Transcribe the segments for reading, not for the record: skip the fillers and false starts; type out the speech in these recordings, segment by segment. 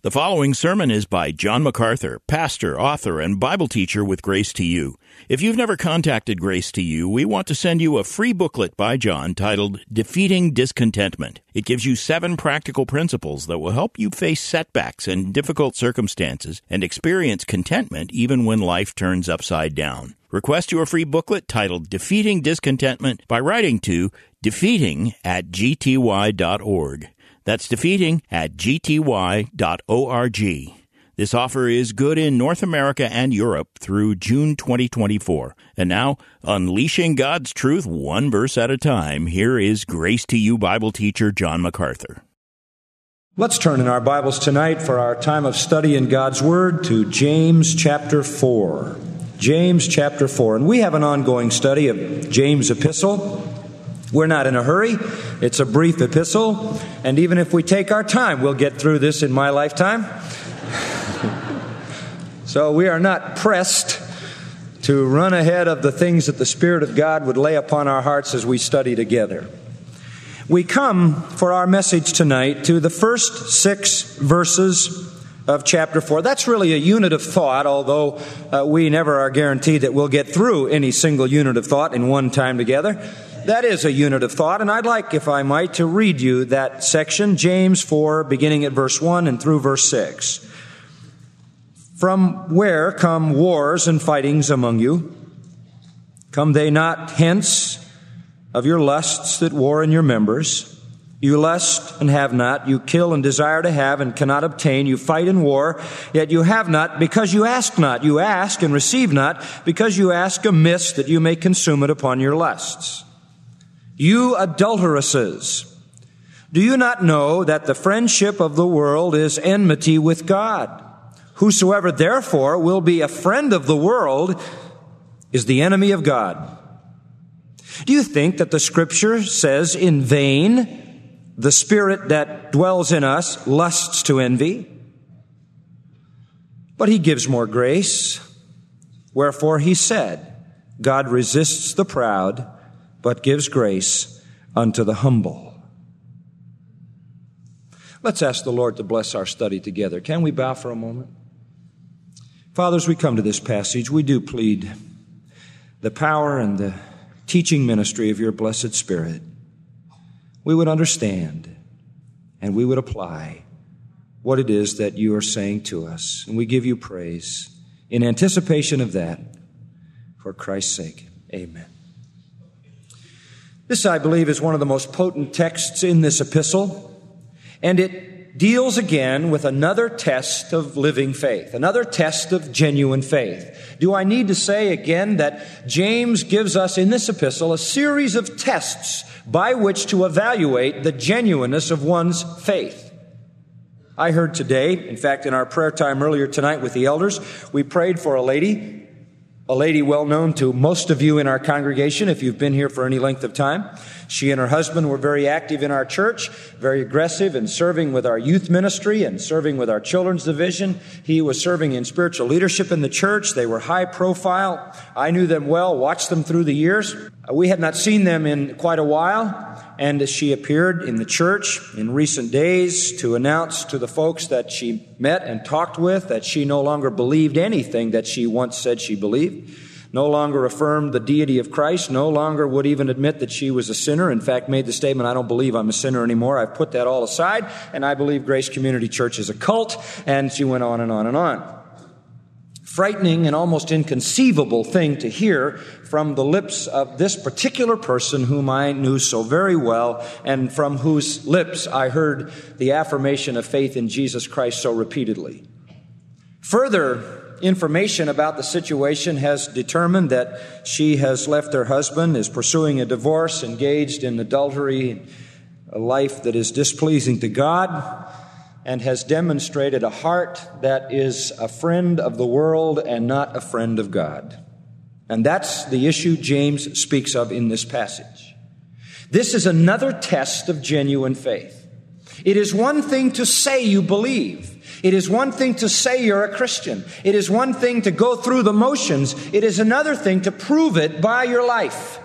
The following sermon is by John MacArthur, pastor, author, and Bible teacher with Grace to You. If you've never contacted Grace to You, we want to send you a free booklet by John titled Defeating Discontentment. It gives you 7 practical principles that will help you face setbacks and difficult circumstances and experience contentment even when life turns upside down. Request your free booklet titled Defeating Discontentment by writing to defeating@gty.org. That's defeating@gty.org. This offer is good in North America and Europe through June 2024. And now, unleashing God's truth one verse at a time, here is Grace to You Bible teacher John MacArthur. Let's turn in our Bibles tonight for our time of study in God's Word to James chapter 4. James chapter 4. And we have an ongoing study of James' epistle. We're not in a hurry. It's a brief epistle. And even if we take our time, we'll get through this in my lifetime. So we are not pressed to run ahead of the things that the Spirit of God would lay upon our hearts as we study together. We come for our message tonight to the first 6 verses of chapter 4. That's really a unit of thought, although we never are guaranteed that we'll get through any single unit of thought in one time together. That is a unit of thought, and I'd like, if I might, to read you that section, James 4, beginning at verse 1 and through verse 6. From where come wars and fightings among you? Come they not hence of your lusts that war in your members? You lust and have not, you kill and desire to have and cannot obtain, you fight in war, yet you have not because you ask not. You ask and receive not because you ask amiss that you may consume it upon your lusts. You adulteresses, do you not know that the friendship of the world is enmity with God? Whosoever therefore will be a friend of the world is the enemy of God. Do you think that the Scripture says in vain, the Spirit that dwells in us lusts to envy? But He gives more grace. Wherefore He said, God resists the proud, but gives grace unto the humble. Let's ask the Lord to bless our study together. Can we bow for a moment? Father, as we come to this passage, we do plead the power and the teaching ministry of your blessed Spirit. We would understand and we would apply what it is that you are saying to us. And we give you praise in anticipation of that. For Christ's sake, amen. This, I believe, is one of the most potent texts in this epistle, and it deals again with another test of living faith, another test of genuine faith. Do I need to say again that James gives us in this epistle a series of tests by which to evaluate the genuineness of one's faith? I heard today, in fact, in our prayer time earlier tonight with the elders, we prayed for a lady well known to most of you in our congregation if you've been here for any length of time. She and her husband were very active in our church, very aggressive in serving with our youth ministry and serving with our children's division. He was serving in spiritual leadership in the church. They were high profile. I knew them well, watched them through the years. We had not seen them in quite a while. And as she appeared in the church in recent days to announce to the folks that she met and talked with that she no longer believed anything that she once said she believed, no longer affirmed the deity of Christ, no longer would even admit that she was a sinner. In fact, made the statement, I don't believe I'm a sinner anymore. I've put that all aside, and I believe Grace Community Church is a cult. And she went on and on and on. Frightening and almost inconceivable thing to hear from the lips of this particular person whom I knew so very well and from whose lips I heard the affirmation of faith in Jesus Christ so repeatedly. Further information about the situation has determined that she has left her husband, is pursuing a divorce, engaged in adultery, a life that is displeasing to God, and has demonstrated a heart that is a friend of the world and not a friend of God. And that's the issue James speaks of in this passage. This is another test of genuine faith. It is one thing to say you believe. It is one thing to say you're a Christian. It is one thing to go through the motions. It is another thing to prove it by your life.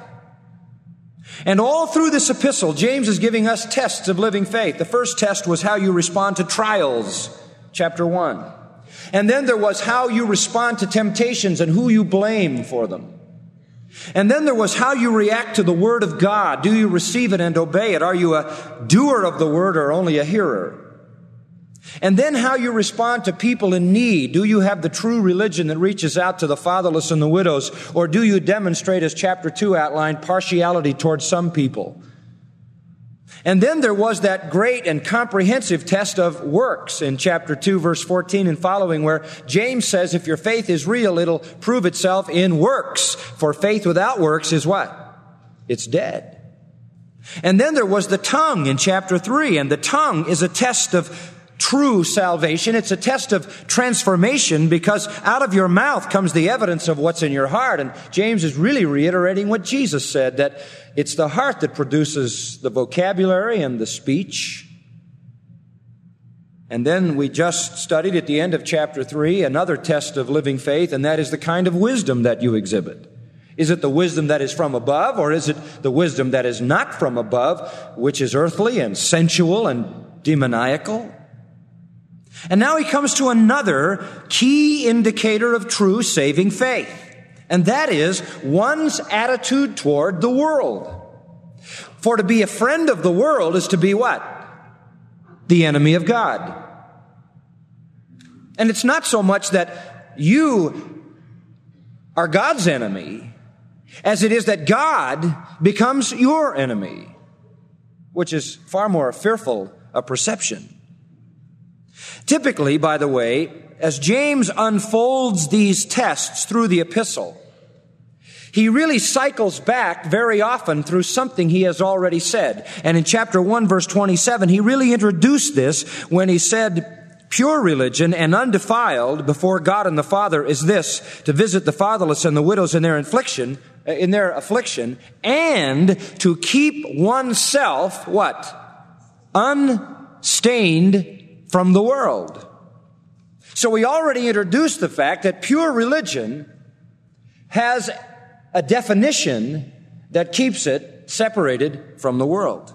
And all through this epistle, James is giving us tests of living faith. The first test was how you respond to trials. chapter 1. And then there was how you respond to temptations and who you blame for them. And then there was how you react to the Word of God. Do you receive it and obey it? Are you a doer of the Word or only a hearer? And then how you respond to people in need. Do you have the true religion that reaches out to the fatherless and the widows? Or do you demonstrate, as chapter 2 outlined, partiality towards some people? And then there was that great and comprehensive test of works in chapter 2, verse 14 and following, where James says if your faith is real, it'll prove itself in works. For faith without works is what? It's dead. And then there was the tongue in chapter 3, and the tongue is a test of true salvation. It's a test of transformation, because out of your mouth comes the evidence of what's in your heart. And James is really reiterating what Jesus said, that it's the heart that produces the vocabulary and the speech. And then we just studied at the end of chapter 3 another test of living faith, and that is the kind of wisdom that you exhibit. Is it the wisdom that is from above, or is it the wisdom that is not from above, which is earthly and sensual and demoniacal? And now he comes to another key indicator of true saving faith, and that is one's attitude toward the world. For to be a friend of the world is to be what? The enemy of God. And it's not so much that you are God's enemy as it is that God becomes your enemy, which is far more fearful a perception. Typically, by the way, as James unfolds these tests through the epistle, he really cycles back very often through something he has already said. And in chapter 1, verse 27, he really introduced this when he said, pure religion and undefiled before God and the Father is this, to visit the fatherless and the widows in their affliction, and to keep oneself, what? Unstained from the world. So we already introduced the fact that pure religion has a definition that keeps it separated from the world.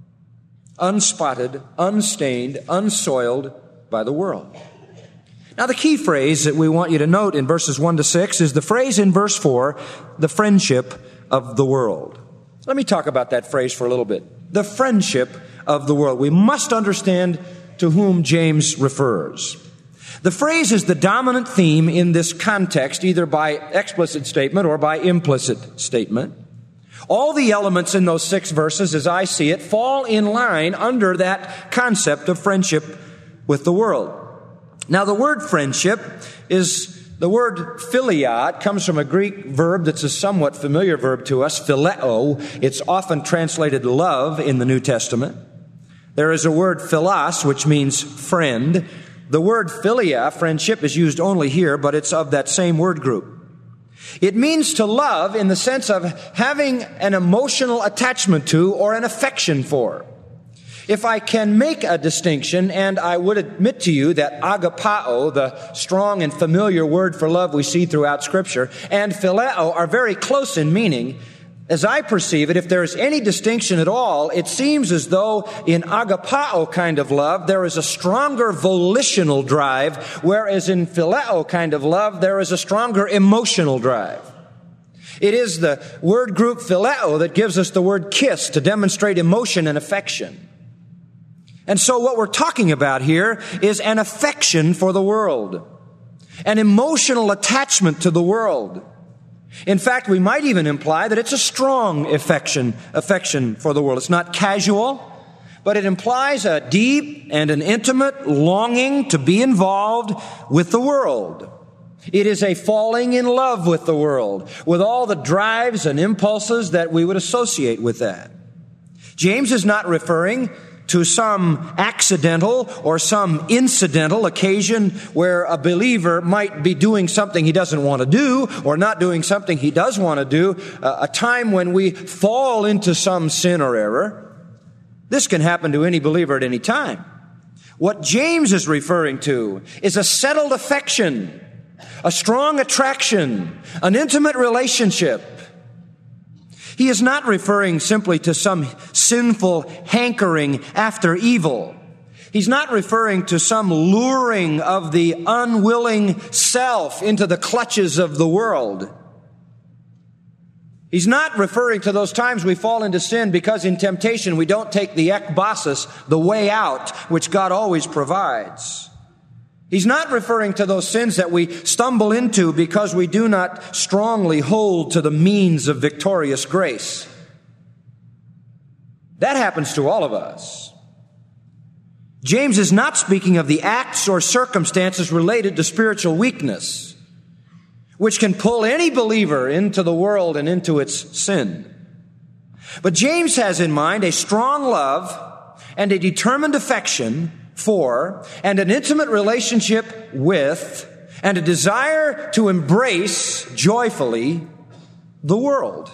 Unspotted, unstained, unsoiled by the world. Now the key phrase that we want you to note in verses 1 to 6 is the phrase in verse 4, the friendship of the world. Let me talk about that phrase for a little bit. The friendship of the world. We must understand to whom James refers. The phrase is the dominant theme in this context, either by explicit statement or by implicit statement. All the elements in those 6 verses, as I see it, fall in line under that concept of friendship with the world. Now, the word friendship is the word philia. It comes from a Greek verb that's a somewhat familiar verb to us, phileo. It's often translated love in the New Testament. There is a word philos, which means friend. The word philia, friendship, is used only here, but it's of that same word group. It means to love in the sense of having an emotional attachment to or an affection for. If I can make a distinction, and I would admit to you that agapao, the strong and familiar word for love we see throughout Scripture, and phileo are very close in meaning, as I perceive it, if there is any distinction at all, it seems as though in agapao kind of love, there is a stronger volitional drive, whereas in phileo kind of love, there is a stronger emotional drive. It is the word group phileo that gives us the word kiss to demonstrate emotion and affection. And so what we're talking about here is an affection for the world, an emotional attachment to the world. In fact, we might even imply that it's a strong affection for the world. It's not casual, but it implies a deep and an intimate longing to be involved with the world. It is a falling in love with the world, with all the drives and impulses that we would associate with that. James is not referring to some accidental or some incidental occasion where a believer might be doing something he doesn't want to do or not doing something he does want to do, a time when we fall into some sin or error. This can happen to any believer at any time. What James is referring to is a settled affection, a strong attraction, an intimate relationship. He is not referring simply to some sinful hankering after evil. He's not referring to some luring of the unwilling self into the clutches of the world. He's not referring to those times we fall into sin because in temptation we don't take the ekbasis, the way out, which God always provides. He's not referring to those sins that we stumble into because we do not strongly hold to the means of victorious grace. That happens to all of us. James is not speaking of the acts or circumstances related to spiritual weakness, which can pull any believer into the world and into its sin. But James has in mind a strong love and a determined affection for and an intimate relationship with and a desire to embrace joyfully the world.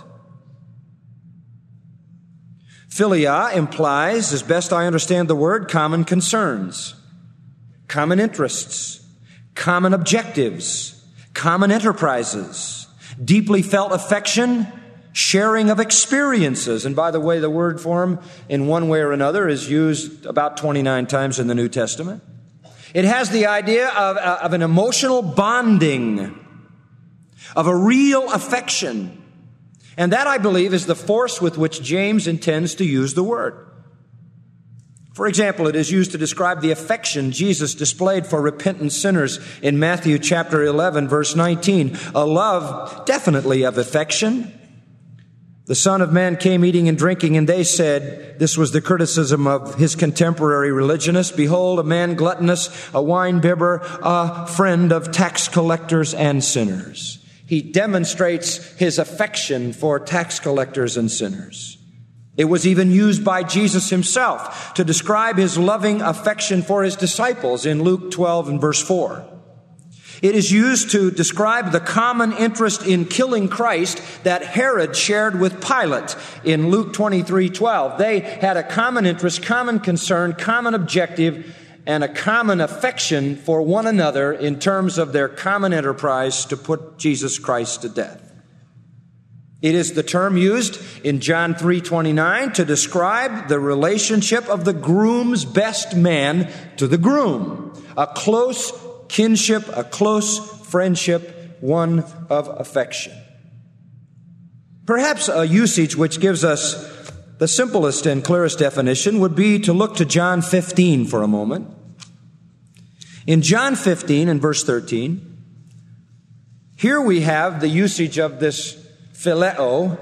Philia implies, as best I understand the word, common concerns, common interests, common objectives, common enterprises, deeply felt affection, sharing of experiences. And by the way, the word form in one way or another is used about 29 times in the New Testament. It has the idea of an emotional bonding, of a real affection. And that, I believe, is the force with which James intends to use the word. For example, it is used to describe the affection Jesus displayed for repentant sinners in Matthew chapter 11, verse 19. A love definitely of affection. The Son of Man came eating and drinking, and they said, this was the criticism of his contemporary religionists, behold, a man gluttonous, a wine-bibber, a friend of tax collectors and sinners. He demonstrates his affection for tax collectors and sinners. It was even used by Jesus himself to describe his loving affection for his disciples in Luke 12 and verse 4. It is used to describe the common interest in killing Christ that Herod shared with Pilate in Luke 23:12. They had a common interest, common concern, common objective, and a common affection for one another in terms of their common enterprise to put Jesus Christ to death. It is the term used in John 3:29 to describe the relationship of the groom's best man to the groom. A close kinship, a close friendship, one of affection. Perhaps a usage which gives us the simplest and clearest definition would be to look to John 15 for a moment. In John 15 and verse 13, here we have the usage of this phileo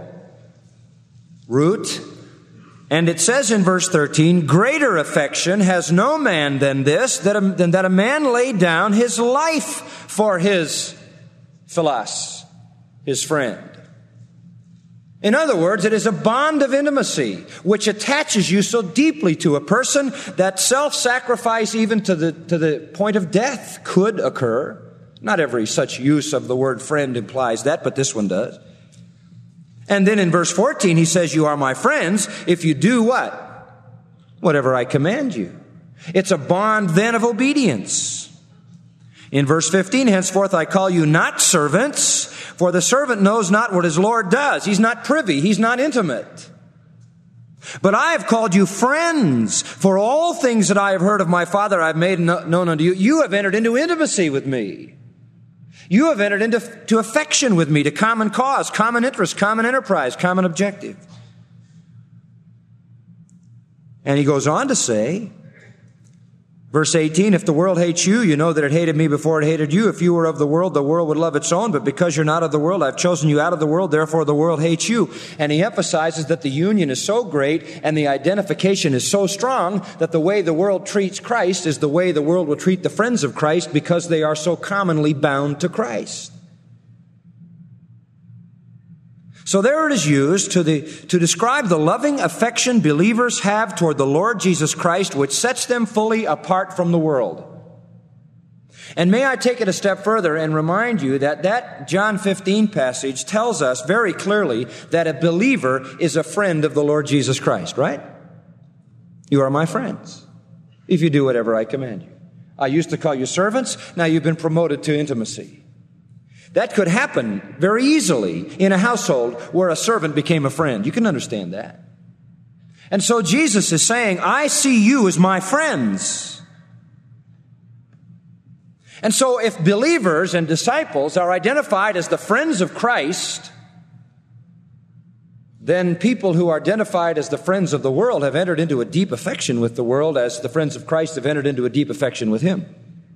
root, and it says in verse 13, greater affection has no man than this, than that a man lay down his life for his philos, his friend. In other words, it is a bond of intimacy which attaches you so deeply to a person that self-sacrifice even to the point of death could occur. Not every such use of the word friend implies that, but this one does. And then in verse 14, he says, you are my friends if you do what? Whatever I command you. It's a bond then of obedience. In verse 15, henceforth I call you not servants, for the servant knows not what his Lord does. He's not privy. He's not intimate. But I have called you friends, for all things that I have heard of my Father I have made known unto you. You have entered into intimacy with me. You have entered into affection with me, to common cause, common interest, common enterprise, common objective. And he goes on to say, verse 18, if the world hates you, you know that it hated me before it hated you. If you were of the world would love its own. But because you're not of the world, I've chosen you out of the world. Therefore, the world hates you. And he emphasizes that the union is so great and the identification is so strong that the way the world treats Christ is the way the world will treat the friends of Christ because they are so commonly bound to Christ. So there it is used to describe the loving affection believers have toward the Lord Jesus Christ, which sets them fully apart from the world. And may I take it a step further and remind you that John 15 passage tells us very clearly that a believer is a friend of the Lord Jesus Christ, right? You are my friends if you do whatever I command you. I used to call you servants. Now you've been promoted to intimacy. That could happen very easily in a household where a servant became a friend. You can understand that. And so Jesus is saying, I see you as my friends. And so if believers and disciples are identified as the friends of Christ, then people who are identified as the friends of the world have entered into a deep affection with the world, as the friends of Christ have entered into a deep affection with Him.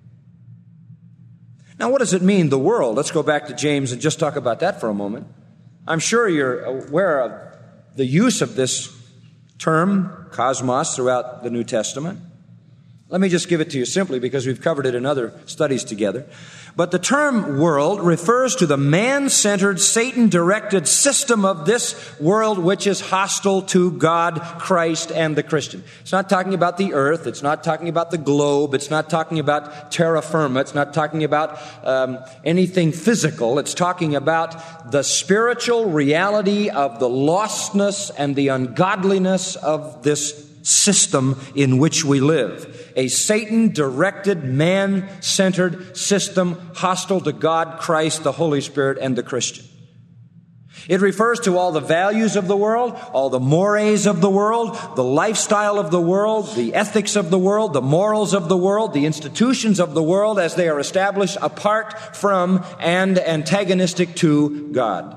Now, what does it mean, the world? Let's go back to James and just talk about that for a moment. I'm sure you're aware of the use of this term, cosmos, throughout the New Testament. Let me just give it to you simply because we've covered it in other studies together. But the term world refers to the man-centered, Satan-directed system of this world which is hostile to God, Christ, and the Christian. It's not talking about the earth. It's not talking about the globe. It's not talking about terra firma. It's not talking about anything physical. It's talking about the spiritual reality of the lostness and the ungodliness of this system in which we live. A Satan-directed, man-centered system hostile to God, Christ, the Holy Spirit, and the Christian. It refers to all the values of the world, all the mores of the world, the lifestyle of the world, the ethics of the world, the morals of the world, the institutions of the world as they are established apart from and antagonistic to God.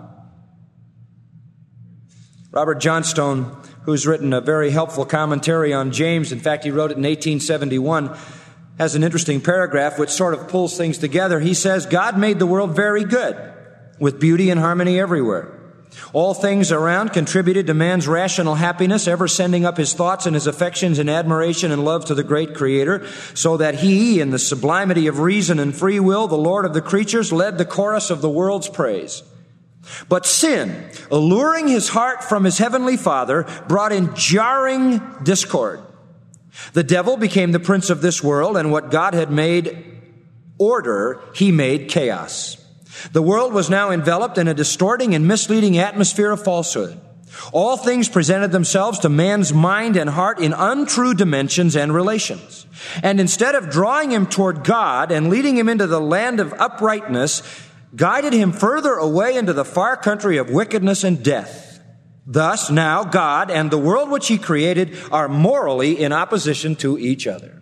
Robert Johnstone, who's written a very helpful commentary on James, in fact, he wrote it in 1871, has an interesting paragraph which sort of pulls things together. He says, God made the world very good, with beauty and harmony everywhere. All things around contributed to man's rational happiness, ever sending up his thoughts and his affections in admiration and love to the great Creator, so that he, in the sublimity of reason and free will, the Lord of the creatures, led the chorus of the world's praise. But sin, alluring his heart from his heavenly Father, brought in jarring discord. The devil became the prince of this world, and what God had made order, he made chaos. The world was now enveloped in a distorting and misleading atmosphere of falsehood. All things presented themselves to man's mind and heart in untrue dimensions and relations. And instead of drawing him toward God and leading him into the land of uprightness, guided him further away into the far country of wickedness and death. Thus, now God and the world which He created are morally in opposition to each other.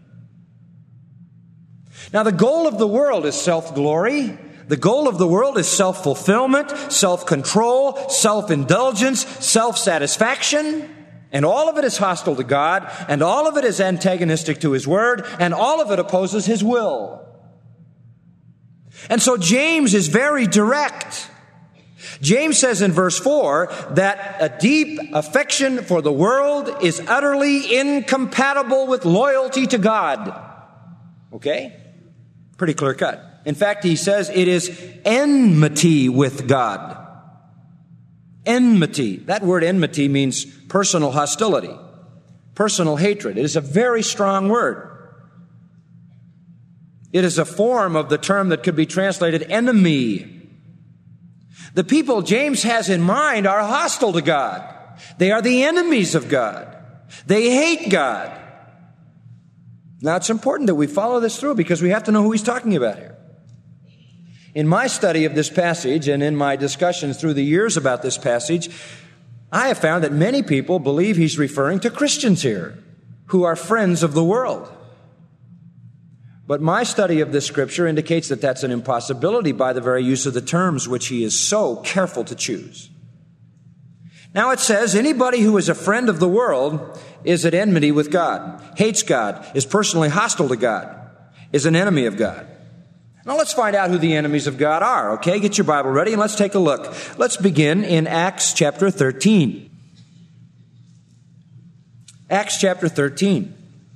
Now, the goal of the world is self-glory. The goal of the world is self-fulfillment, self-control, self-indulgence, self-satisfaction. And all of it is hostile to God, and all of it is antagonistic to His Word, and all of it opposes His will. And so James is very direct. James says in verse 4 that a deep affection for the world is utterly incompatible with loyalty to God. Okay? Pretty clear cut. In fact, he says it is enmity with God. Enmity. That word enmity means personal hostility, personal hatred. It is a very strong word. It is a form of the term that could be translated enemy. The people James has in mind are hostile to God. They are the enemies of God. They hate God. Now, it's important that we follow this through because we have to know who he's talking about here. In my study of this passage and in my discussions through the years about this passage, I have found that many people believe he's referring to Christians here who are friends of the world. But my study of this scripture indicates that that's an impossibility by the very use of the terms which he is so careful to choose. Now it says anybody who is a friend of the world is at enmity with God, hates God, is personally hostile to God, is an enemy of God. Now let's find out who the enemies of God are, okay? Get your Bible ready and let's take a look. Let's begin in Acts chapter 13. Acts chapter 13.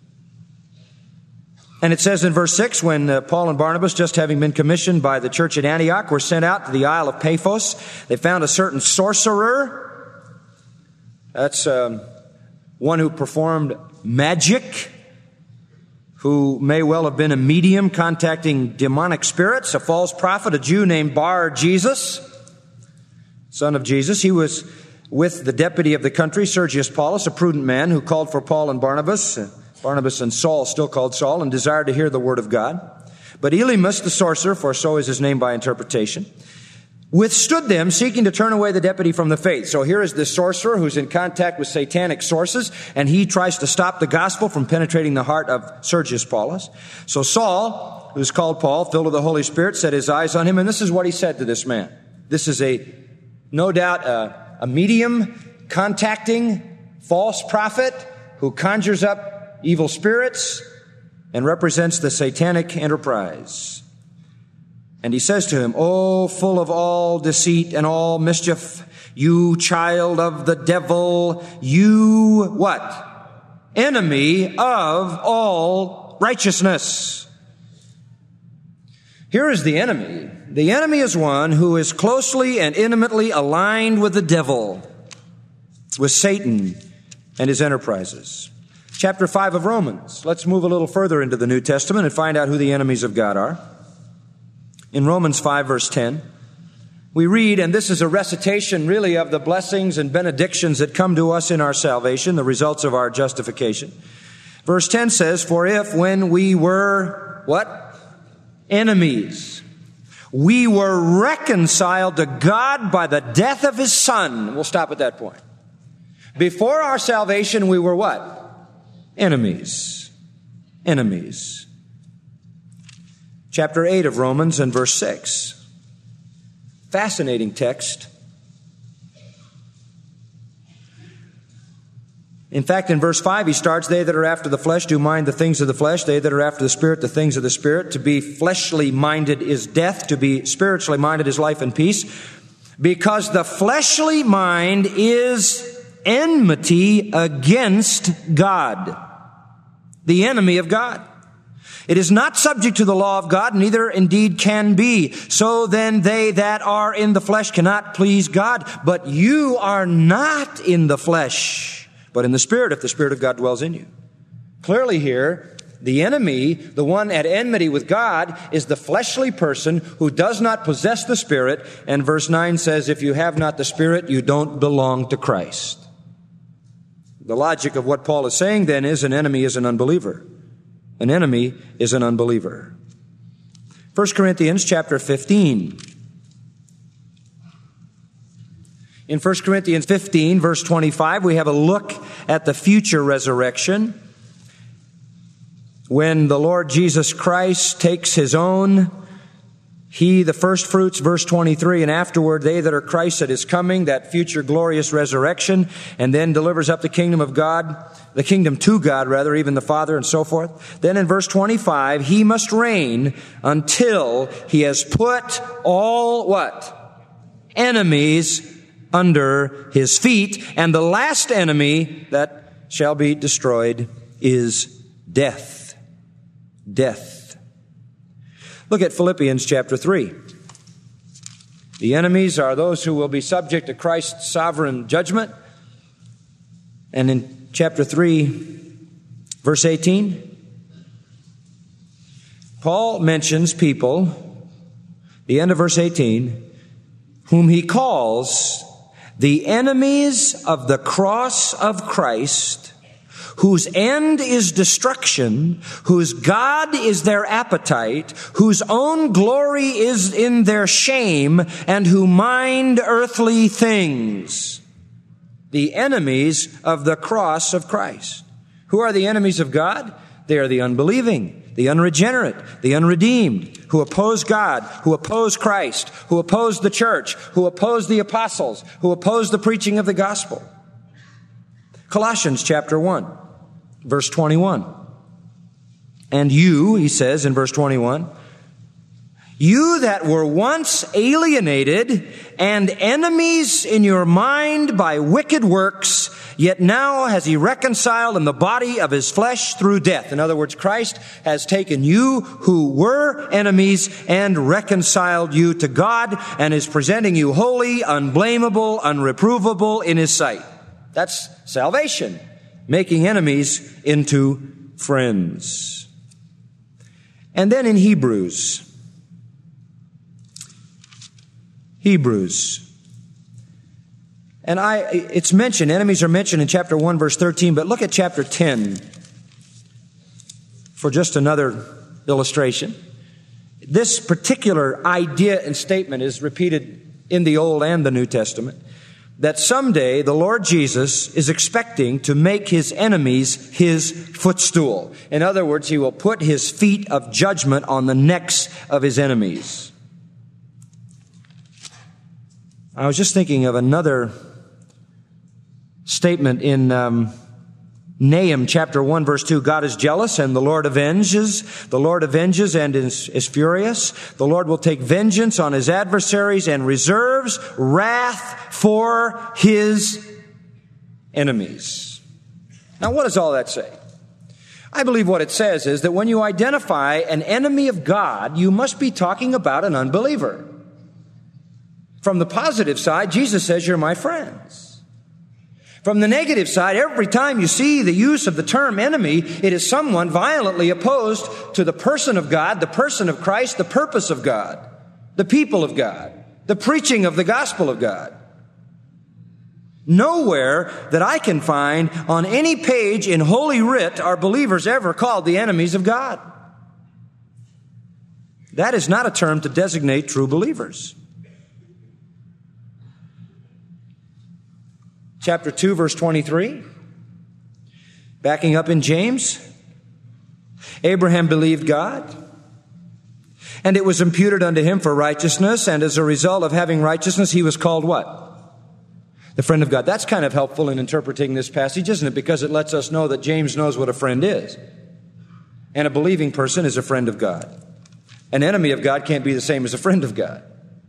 And it says in verse 6, when Paul and Barnabas, just having been commissioned by the church at Antioch, were sent out to the Isle of Paphos, they found a certain sorcerer. That's one who performed magic, who may well have been a medium contacting demonic spirits, a false prophet, a Jew named Bar-Jesus, son of Jesus. He was with the deputy of the country, Sergius Paulus, a prudent man who called for Paul and Barnabas and Saul, still called Saul, and desired to hear the word of God. But Elymas, the sorcerer, for so is his name by interpretation, withstood them, seeking to turn away the deputy from the faith. So here is this sorcerer who's in contact with satanic sources, and he tries to stop the gospel from penetrating the heart of Sergius Paulus. So Saul, who's called Paul, filled with the Holy Spirit, set his eyes on him, and this is what he said to this man. This is no doubt a medium contacting false prophet who conjures up evil spirits and represents the satanic enterprise. And he says to him, "O full of all deceit and all mischief, you child of the devil, you," what? "Enemy of all righteousness." Here is the enemy. The enemy is one who is closely and intimately aligned with the devil, with Satan and his enterprises. Chapter 5 of Romans. Let's move a little further into the New Testament and find out who the enemies of God are. In Romans 5, verse 10, we read, and this is a recitation really of the blessings and benedictions that come to us in our salvation, the results of our justification. Verse 10 says, "For if when we were," what? "Enemies, we were reconciled to God by the death of His Son." We'll stop at that point. Before our salvation, we were what? Enemies. Enemies. Chapter 8 of Romans and verse 6. Fascinating text. In fact, in verse 5, he starts, "They that are after the flesh do mind the things of the flesh. They that are after the Spirit, the things of the Spirit. To be fleshly minded is death. To be spiritually minded is life and peace. Because the fleshly mind is enmity against God," the enemy of God. "It is not subject to the law of God, neither indeed can be. So then they that are in the flesh cannot please God. But you are not in the flesh, but in the Spirit, if the Spirit of God dwells in you." Clearly here, the enemy, the one at enmity with God, is the fleshly person who does not possess the Spirit. And verse 9 says, if you have not the Spirit, you don't belong to Christ. The logic of what Paul is saying then is an enemy is an unbeliever. An enemy is an unbeliever. 1 Corinthians chapter 15. In 1 Corinthians 15, verse 25, we have a look at the future resurrection. When the Lord Jesus Christ takes His own, He, the first fruits, verse 23, and afterward they that are Christ at His coming, that future glorious resurrection, and then delivers up the kingdom of God, the kingdom to God, rather, even the Father, and so forth. Then in verse 25, He must reign until He has put all, what? Enemies under His feet. And the last enemy that shall be destroyed is death. Death. Look at Philippians chapter 3. The enemies are those who will be subject to Christ's sovereign judgment. And in chapter 3, verse 18, Paul mentions people, the end of verse 18, whom he calls the enemies of the cross of Christ, whose end is destruction, whose God is their appetite, whose own glory is in their shame, and who mind earthly things. The enemies of the cross of Christ. Who are the enemies of God? They are the unbelieving, the unregenerate, the unredeemed, who oppose God, who oppose Christ, who oppose the church, who oppose the apostles, who oppose the preaching of the gospel. Colossians chapter 1. Verse 21. And you, he says in verse 21, you that were once alienated and enemies in your mind by wicked works, yet now has He reconciled in the body of His flesh through death. In other words, Christ has taken you who were enemies and reconciled you to God and is presenting you holy, unblameable, unreprovable in His sight. That's salvation. Making enemies into friends. And then in Hebrews. And it's mentioned, enemies are mentioned in chapter 1, verse 13, but look at chapter 10 for just another illustration. This particular idea and statement is repeated in the Old and the New Testament, that someday the Lord Jesus is expecting to make his enemies his footstool. In other words, he will put his feet of judgment on the necks of his enemies. I was just thinking of another statement in Nahum chapter 1 verse 2. God is jealous and the Lord avenges. The Lord avenges and is furious. The Lord will take vengeance on his adversaries and reserves wrath for his enemies. Now, what does all that say? I believe what it says is that when you identify an enemy of God, you must be talking about an unbeliever. From the positive side, Jesus says, "You're my friends." From the negative side, every time you see the use of the term enemy, it is someone violently opposed to the person of God, the person of Christ, the purpose of God, the people of God, the preaching of the gospel of God. Nowhere that I can find on any page in Holy Writ are believers ever called the enemies of God. That is not a term to designate true believers. Chapter 2, verse 23. Backing up in James. Abraham believed God, and it was imputed unto him for righteousness, and as a result of having righteousness, he was called what? The friend of God. That's kind of helpful in interpreting this passage, isn't it? Because it lets us know that James knows what a friend is. And a believing person is a friend of God. An enemy of God can't be the same as a friend of God.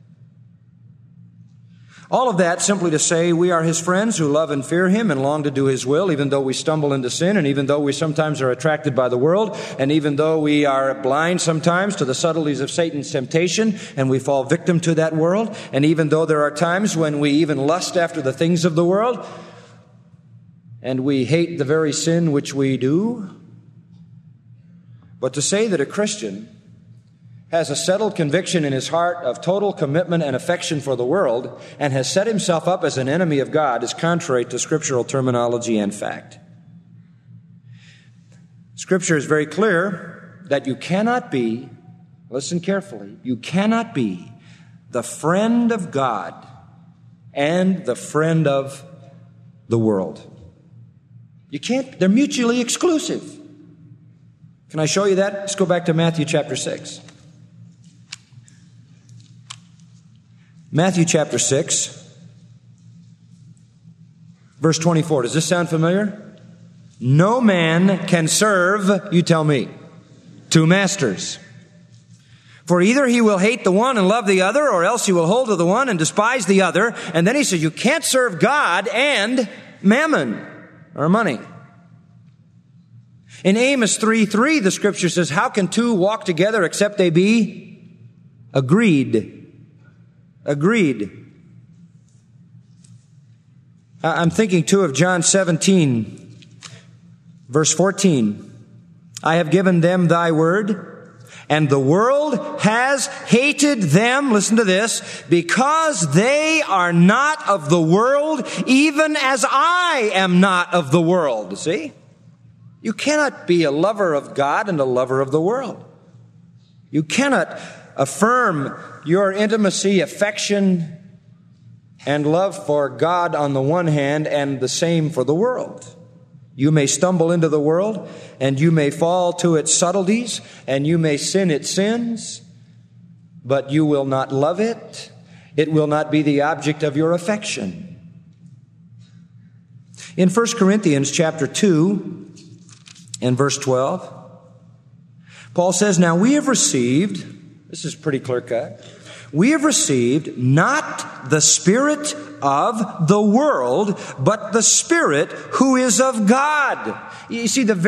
All of that simply to say we are his friends who love and fear him and long to do his will, even though we stumble into sin, and even though we sometimes are attracted by the world, and even though we are blind sometimes to the subtleties of Satan's temptation, and we fall victim to that world, and even though there are times when we even lust after the things of the world, and we hate the very sin which we do. But to say that a Christian has a settled conviction in his heart of total commitment and affection for the world and has set himself up as an enemy of God is contrary to scriptural terminology and fact. Scripture is very clear that you cannot be, listen carefully, you cannot be the friend of God and the friend of the world. You can't, they're mutually exclusive. Can I show you that? Let's go back to Matthew chapter 6. Matthew chapter 6, verse 24. Does this sound familiar? No man can serve, you tell me, two masters. For either he will hate the one and love the other, or else he will hold to the one and despise the other. And then he says, you can't serve God and mammon, or money. In Amos 3:3, the scripture says, how can two walk together except they be agreed? Agreed. I'm thinking too of John 17, verse 14. I have given them thy word, and the world has hated them, listen to this, because they are not of the world, even as I am not of the world. See? You cannot be a lover of God and a lover of the world. You cannot affirm your intimacy, affection, and love for God on the one hand and the same for the world. You may stumble into the world, and you may fall to its subtleties, and you may sin its sins, but you will not love it. It will not be the object of your affection. In 1 Corinthians chapter 2 and verse 12, Paul says, now we have received, this is pretty clear-cut, we have received not the spirit of the world, but the Spirit who is of God. You see, the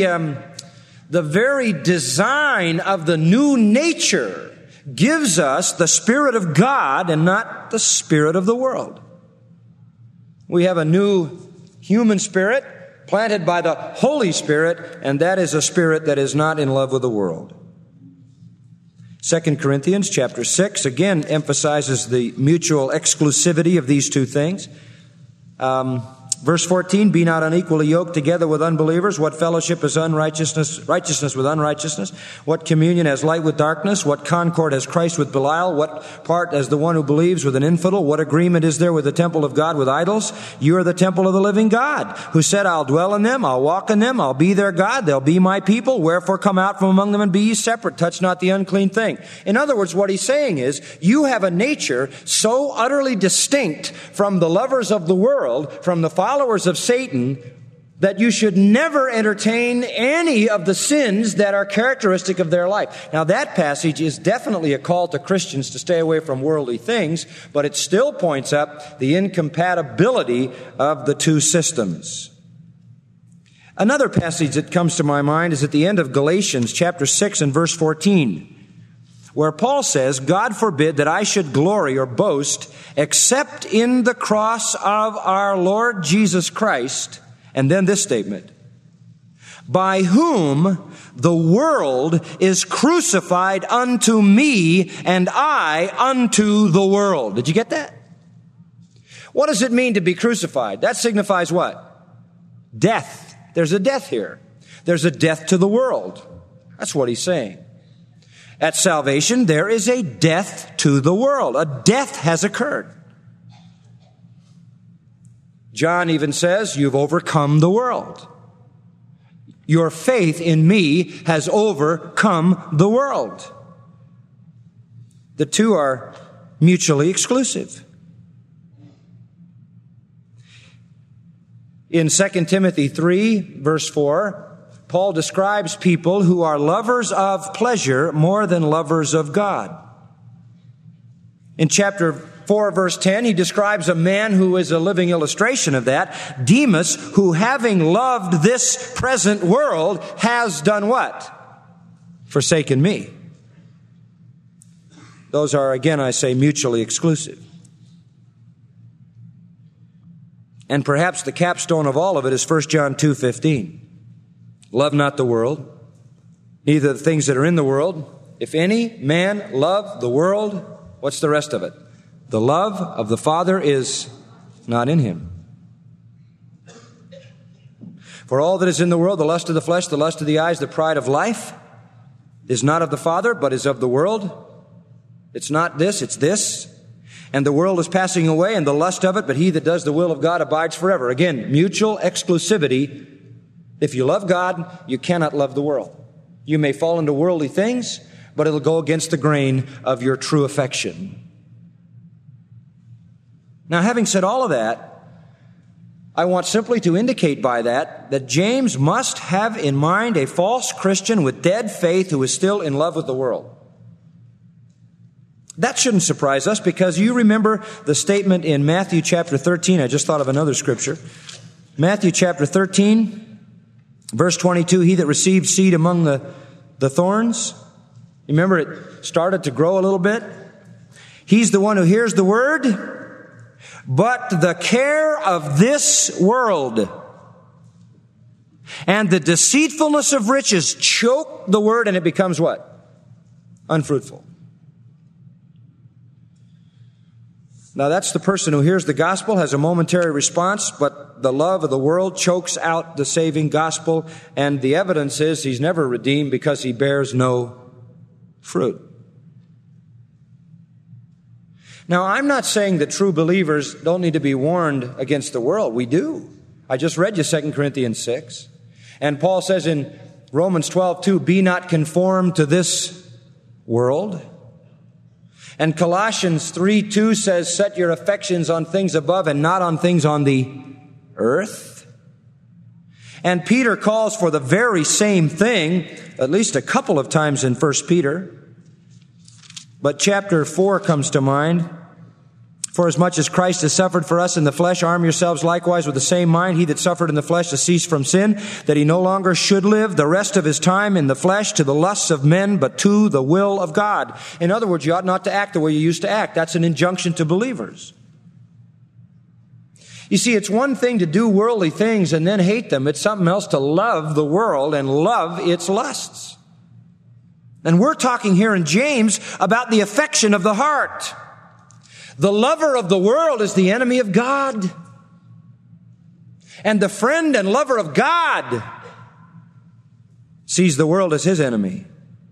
very design of the new nature gives us the Spirit of God and not the spirit of the world. We have a new human spirit planted by the Holy Spirit, and that is a spirit that is not in love with the world. 2 Corinthians chapter 6, again, emphasizes the mutual exclusivity of these two things. Verse 14, be not unequally yoked together with unbelievers. What fellowship is righteousness with unrighteousness? What communion has light with darkness? What concord has Christ with Belial? What part has the one who believes with an infidel? What agreement is there with the temple of God with idols? You are the temple of the living God, who said, I'll dwell in them, I'll walk in them, I'll be their God, they'll be my people. Wherefore come out from among them and be ye separate. Touch not the unclean thing. In other words, what he's saying is, you have a nature so utterly distinct from the lovers of the world, from the followers of Satan, that you should never entertain any of the sins that are characteristic of their life. Now, that passage is definitely a call to Christians to stay away from worldly things, but it still points up the incompatibility of the two systems. Another passage that comes to my mind is at the end of Galatians chapter 6 and verse 14, where Paul says, God forbid that I should glory or boast except in the cross of our Lord Jesus Christ. And then this statement, by whom the world is crucified unto me and I unto the world. Did you get that? What does it mean to be crucified? That signifies what? Death. There's a death here. There's a death to the world. That's what he's saying. At salvation, there is a death to the world. A death has occurred. John even says, you've overcome the world. Your faith in me has overcome the world. The two are mutually exclusive. In 2 Timothy 3, verse 4, Paul describes people who are lovers of pleasure more than lovers of God. In chapter 4, verse 10, he describes a man who is a living illustration of that. Demas, who having loved this present world, has done what? Forsaken me. Those are, again, I say, mutually exclusive. And perhaps the capstone of all of it is 1 John 2:15. Love not the world, neither the things that are in the world. If any man love the world, what's the rest of it? The love of the Father is not in him. For all that is in the world, the lust of the flesh, the lust of the eyes, the pride of life, is not of the Father, but is of the world. It's not this, it's this. And the world is passing away, and the lust of it, but he that does the will of God abides forever. Again, mutual exclusivity. If you love God, you cannot love the world. You may fall into worldly things, but it'll go against the grain of your true affection. Now, having said all of that, I want simply to indicate by that James must have in mind a false Christian with dead faith who is still in love with the world. That shouldn't surprise us, because you remember the statement in Matthew chapter 13. I just thought of another scripture. Matthew chapter 13. Verse 22, he that received seed among the thorns. Remember, it started to grow a little bit. He's the one who hears the word, but the care of this world and the deceitfulness of riches choke the word, and it becomes what? Unfruitful. Now, that's the person who hears the gospel, has a momentary response, but the love of the world chokes out the saving gospel, and the evidence is he's never redeemed because he bears no fruit. Now, I'm not saying that true believers don't need to be warned against the world. We do. I just read you 2 Corinthians 6. And Paul says in Romans 12:2, be not conformed to this world. And Colossians 3:2 says, set your affections on things above and not on things on the earth. And Peter calls for the very same thing, at least a couple of times in 1 Peter. But chapter 4 comes to mind. For as much as Christ has suffered for us in the flesh, arm yourselves likewise with the same mind. He that suffered in the flesh to cease from sin, that he no longer should live the rest of his time in the flesh to the lusts of men, but to the will of God. In other words, you ought not to act the way you used to act. That's an injunction to believers. You see, it's one thing to do worldly things and then hate them. It's something else to love the world and love its lusts. And we're talking here in James about the affection of the heart. The lover of the world is the enemy of God. And the friend and lover of God sees the world as his enemy.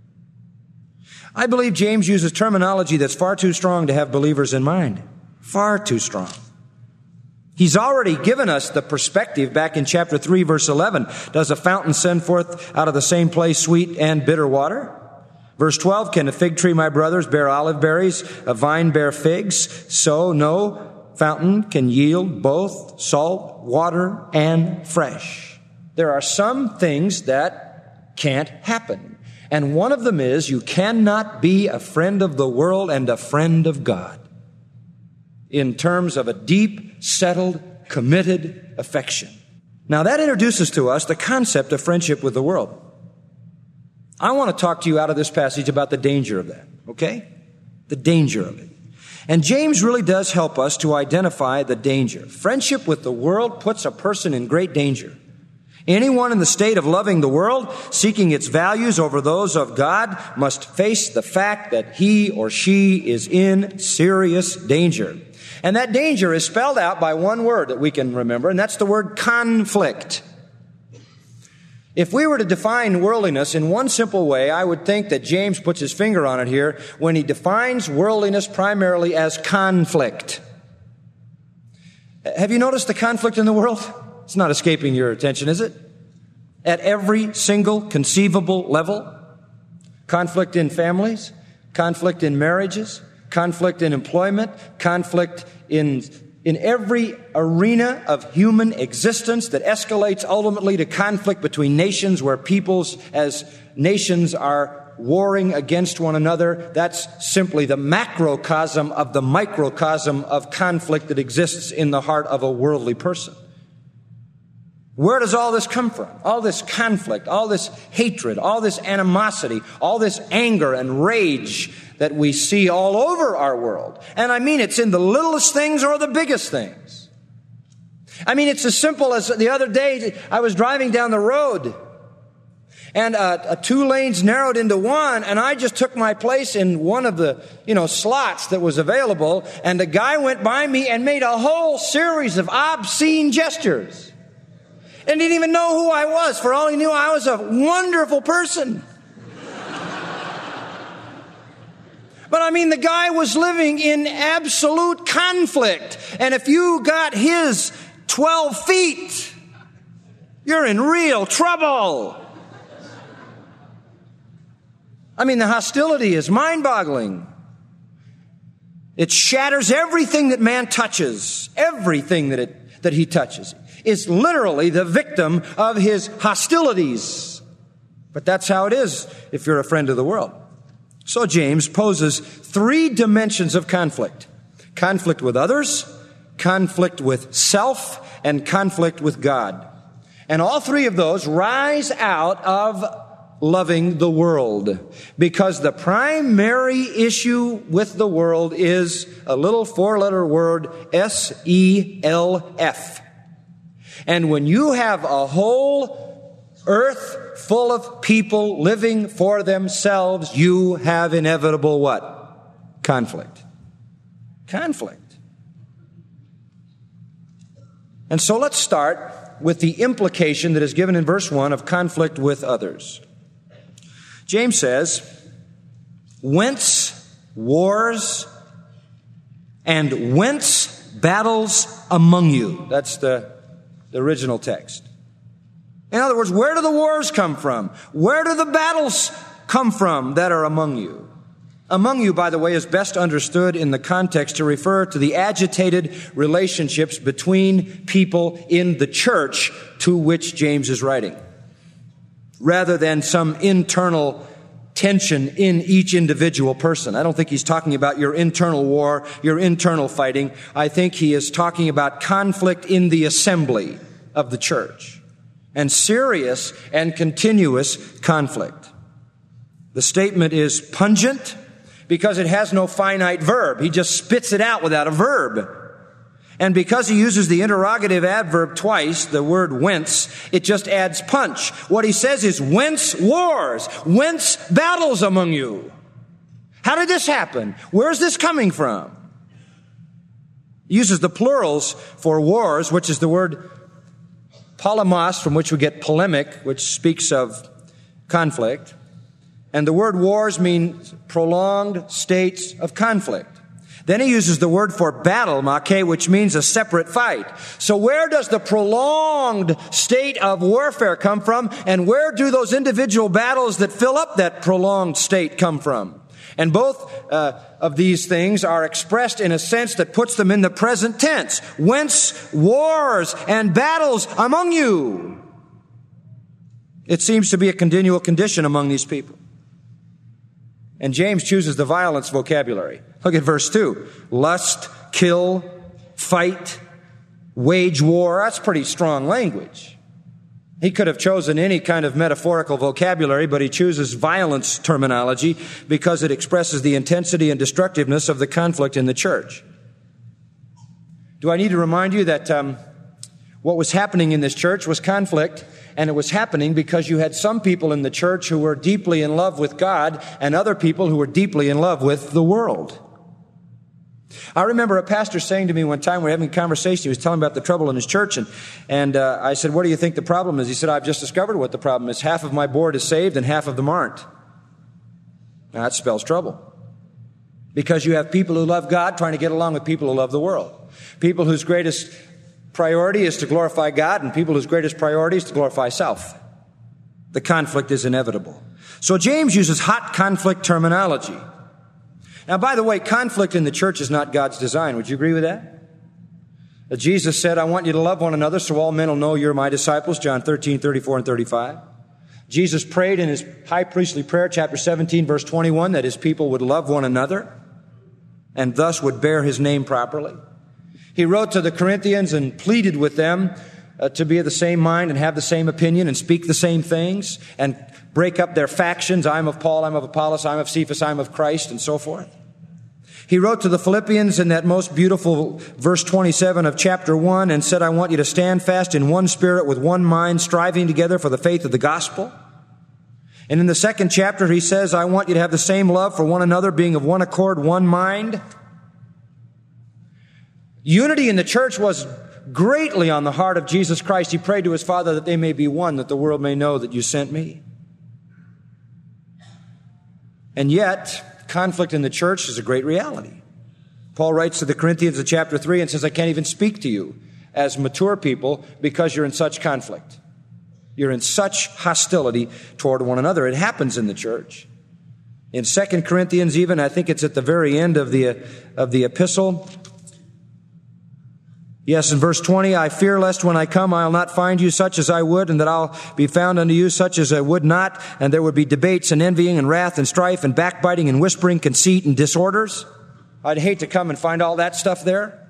I believe James uses terminology that's far too strong to have believers in mind. Far too strong. He's already given us the perspective back in chapter 3, verse 11. Does a fountain send forth out of the same place sweet and bitter water? Verse 12, can a fig tree, my brothers, bear olive berries, a vine bear figs? So no fountain can yield both salt water and fresh. There are some things that can't happen. And one of them is you cannot be a friend of the world and a friend of God in terms of a deep, settled, committed affection. Now that introduces to us the concept of friendship with the world. I want to talk to you out of this passage about the danger of that, okay? The danger of it. And James really does help us to identify the danger. Friendship with the world puts a person in great danger. Anyone in the state of loving the world, seeking its values over those of God, must face the fact that he or she is in serious danger. And that danger is spelled out by one word that we can remember, and that's the word conflict. If we were to define worldliness in one simple way, I would think that James puts his finger on it here when he defines worldliness primarily as conflict. Have you noticed the conflict in the world? It's not escaping your attention, is it? At every single conceivable level. Conflict in families, conflict in marriages, conflict in employment, conflict in every arena of human existence that escalates ultimately to conflict between nations where peoples as nations are warring against one another. That's simply the macrocosm of the microcosm of conflict that exists in the heart of a worldly person. Where does all this come from? All this conflict, all this hatred, all this animosity, all this anger and rage that we see all over our world. And I mean, it's in the littlest things or the biggest things. I mean, it's as simple as the other day, I was driving down the road and two lanes narrowed into one, and I just took my place in one of the, slots that was available, and the guy went by me and made a whole series of obscene gestures. And didn't even know who I was. For all he knew, I was a wonderful person. But I mean, the guy was living in absolute conflict. And if you got his 12 feet, you're in real trouble. I mean, the hostility is mind-boggling. It shatters everything that man touches. Everything that he touches is literally the victim of his hostilities. But that's how it is if you're a friend of the world. So James poses three dimensions of conflict. Conflict with others, conflict with self, and conflict with God. And all three of those rise out of loving the world. Because the primary issue with the world is a little four-letter word, S-E-L-F. And when you have a whole earth full of people living for themselves, you have inevitable what? Conflict. Conflict. And so let's start with the implication that is given in verse 1 of conflict with others. James says, whence wars and whence battles among you. That's the original text. In other words, where do the wars come from? Where do the battles come from that are among you? Among you, by the way, is best understood in the context to refer to the agitated relationships between people in the church to which James is writing, rather than some internal tension in each individual person. I don't think he's talking about your internal war, your internal fighting. I think he is talking about conflict in the assembly of the church, and serious and continuous conflict. The statement is pungent because it has no finite verb. He just spits it out without a verb. And because he uses the interrogative adverb twice, the word whence, it just adds punch. What he says is, whence wars? Whence battles among you? How did this happen? Where's this coming from? He uses the plurals for wars, which is the word polemos, from which we get polemic, which speaks of conflict. And the word wars means prolonged states of conflict. Then he uses the word for battle, make, which means a separate fight. So where does the prolonged state of warfare come from? And where do those individual battles that fill up that prolonged state come from? And both of these things are expressed in a sense that puts them in the present tense. Whence wars and battles among you. It seems to be a continual condition among these people. And James chooses the violence vocabulary. Look at verse 2. Lust, kill, fight, wage war. That's pretty strong language. He could have chosen any kind of metaphorical vocabulary, but he chooses violence terminology because it expresses the intensity and destructiveness of the conflict in the church. Do I need to remind you that what was happening in this church was conflict? And it was happening because you had some people in the church who were deeply in love with God and other people who were deeply in love with the world. I remember a pastor saying to me one time, we were having a conversation, he was telling about the trouble in his church, and I said, what do you think the problem is? He said, I've just discovered what the problem is. Half of my board is saved and half of them aren't. Now that spells trouble. Because you have people who love God trying to get along with people who love the world. People whose greatest priority is to glorify God, and people whose greatest priority is to glorify self. The conflict is inevitable. So James uses hot conflict terminology. Now, by the way, conflict in the church is not God's design. Would you agree with that? Jesus said, I want you to love one another so all men will know you're my disciples, John 13:34 and 35. Jesus prayed in his high priestly prayer, chapter 17, verse 21, that his people would love one another and thus would bear his name properly. He wrote to the Corinthians and pleaded with them to be of the same mind and have the same opinion and speak the same things and break up their factions. I'm of Paul, I'm of Apollos, I'm of Cephas, I'm of Christ, and so forth. He wrote to the Philippians in that most beautiful verse 27 of chapter 1 and said, I want you to stand fast in one spirit with one mind, striving together for the faith of the gospel. And in the second chapter, he says, I want you to have the same love for one another, being of one accord, one mind. Unity in the church was greatly on the heart of Jesus Christ. He prayed to his Father that they may be one, that the world may know that you sent me. And yet, conflict in the church is a great reality. Paul writes to the Corinthians in chapter 3 and says, I can't even speak to you as mature people because you're in such conflict. You're in such hostility toward one another. It happens in the church. In 2 Corinthians even, I think it's at the very end of the epistle. Yes, in verse 20, I fear lest when I come I'll not find you such as I would, and that I'll be found unto you such as I would not, and there would be debates and envying and wrath and strife and backbiting and whispering, conceit and disorders. I'd hate to come and find all that stuff there.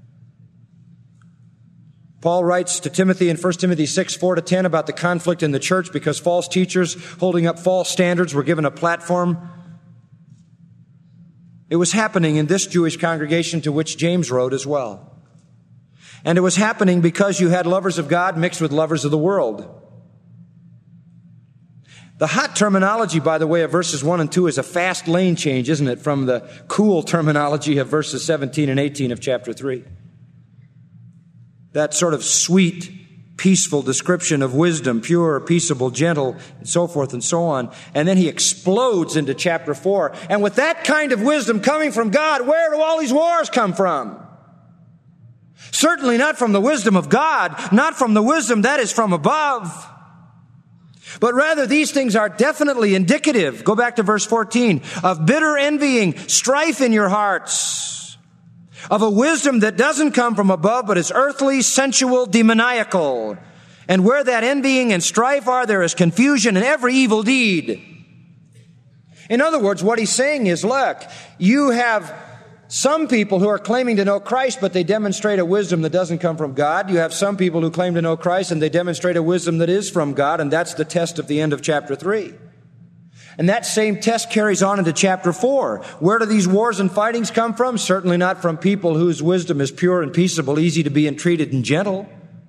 Paul writes to Timothy in 1 Timothy 6:4-10 about the conflict in the church because false teachers holding up false standards were given a platform. It was happening in this Jewish congregation to which James wrote as well. And it was happening because you had lovers of God mixed with lovers of the world. The hot terminology, by the way, of verses 1 and 2 is a fast lane change, isn't it, from the cool terminology of verses 17 and 18 of chapter 3. That sort of sweet, peaceful description of wisdom, pure, peaceable, gentle, and so forth and so on. And then he explodes into chapter 4. And with that kind of wisdom coming from God, where do all these wars come from? Certainly not from the wisdom of God, not from the wisdom that is from above. But rather, these things are definitely indicative, go back to verse 14, of bitter envying, strife in your hearts, of a wisdom that doesn't come from above, but is earthly, sensual, demoniacal. And where that envying and strife are, there is confusion and every evil deed. In other words, what he's saying is, look, you have some people who are claiming to know Christ, but they demonstrate a wisdom that doesn't come from God. You have some people who claim to know Christ, and they demonstrate a wisdom that is from God, and that's the test of the end of chapter 3. And that same test carries on into chapter 4. Where do these wars and fightings come from? Certainly not from people whose wisdom is pure and peaceable, easy to be entreated and gentle.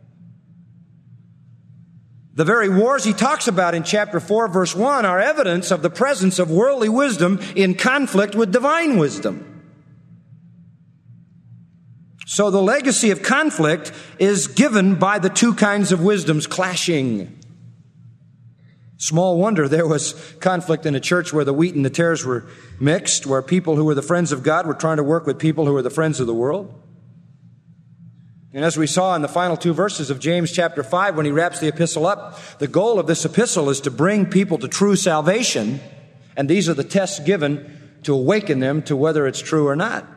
The very wars he talks about in chapter 4, verse 1 are evidence of the presence of worldly wisdom in conflict with divine wisdom. So the legacy of conflict is given by the two kinds of wisdoms clashing. Small wonder there was conflict in a church where the wheat and the tares were mixed, where people who were the friends of God were trying to work with people who were the friends of the world. And as we saw in the final two verses of James chapter 5, when he wraps the epistle up, the goal of this epistle is to bring people to true salvation, and these are the tests given to awaken them to whether it's true or not.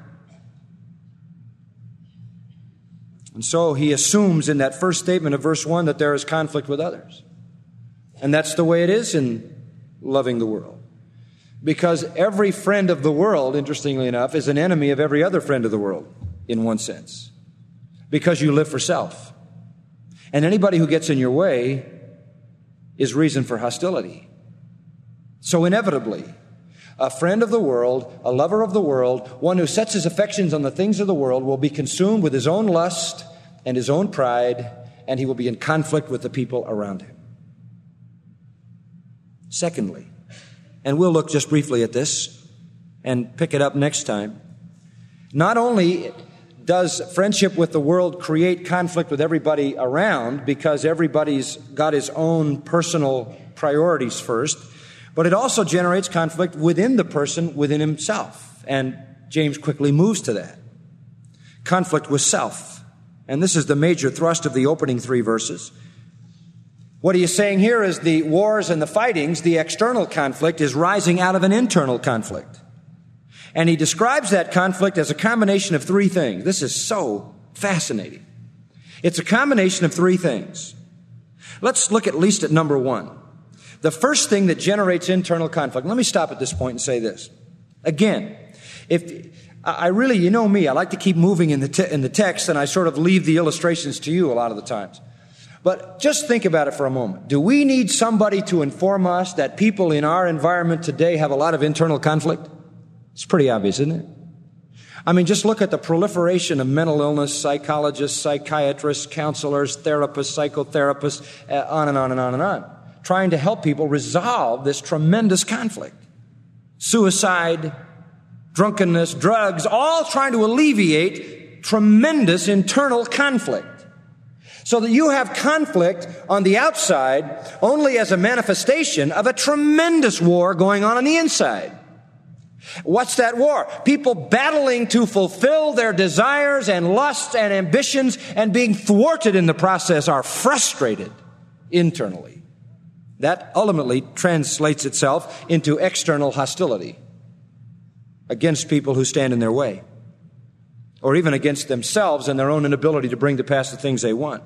And so he assumes in that first statement of verse 1 that there is conflict with others. And that's the way it is in loving the world. Because every friend of the world, interestingly enough, is an enemy of every other friend of the world, in one sense. Because you live for self. And anybody who gets in your way is reason for hostility. So inevitably, a friend of the world, a lover of the world, one who sets his affections on the things of the world will be consumed with his own lust and his own pride, and he will be in conflict with the people around him. Secondly, and we'll look just briefly at this and pick it up next time, not only does friendship with the world create conflict with everybody around because everybody's got his own personal priorities first, but it also generates conflict within the person, within himself. And James quickly moves to that. Conflict with self. And this is the major thrust of the opening three verses. What he is saying here is the wars and the fightings, the external conflict, is rising out of an internal conflict. And he describes that conflict as a combination of three things. This is so fascinating. It's a combination of three things. Let's look at least at number one. The first thing that generates internal conflict. Let me stop at this point and say this. Again, you know me, I like to keep moving in the text, and I sort of leave the illustrations to you a lot of the times. But just think about it for a moment. Do we need somebody to inform us that people in our environment today have a lot of internal conflict? It's pretty obvious, isn't it? I mean, just look at the proliferation of mental illness, psychologists, psychiatrists, counselors, therapists, psychotherapists, on and on and on and on, trying to help people resolve this tremendous conflict. Suicide, drunkenness, drugs, all trying to alleviate tremendous internal conflict. So that you have conflict on the outside only as a manifestation of a tremendous war going on the inside. What's that war? People battling to fulfill their desires and lusts and ambitions and being thwarted in the process are frustrated internally. That ultimately translates itself into external hostility against people who stand in their way, or even against themselves and their own inability to bring to pass the things they want.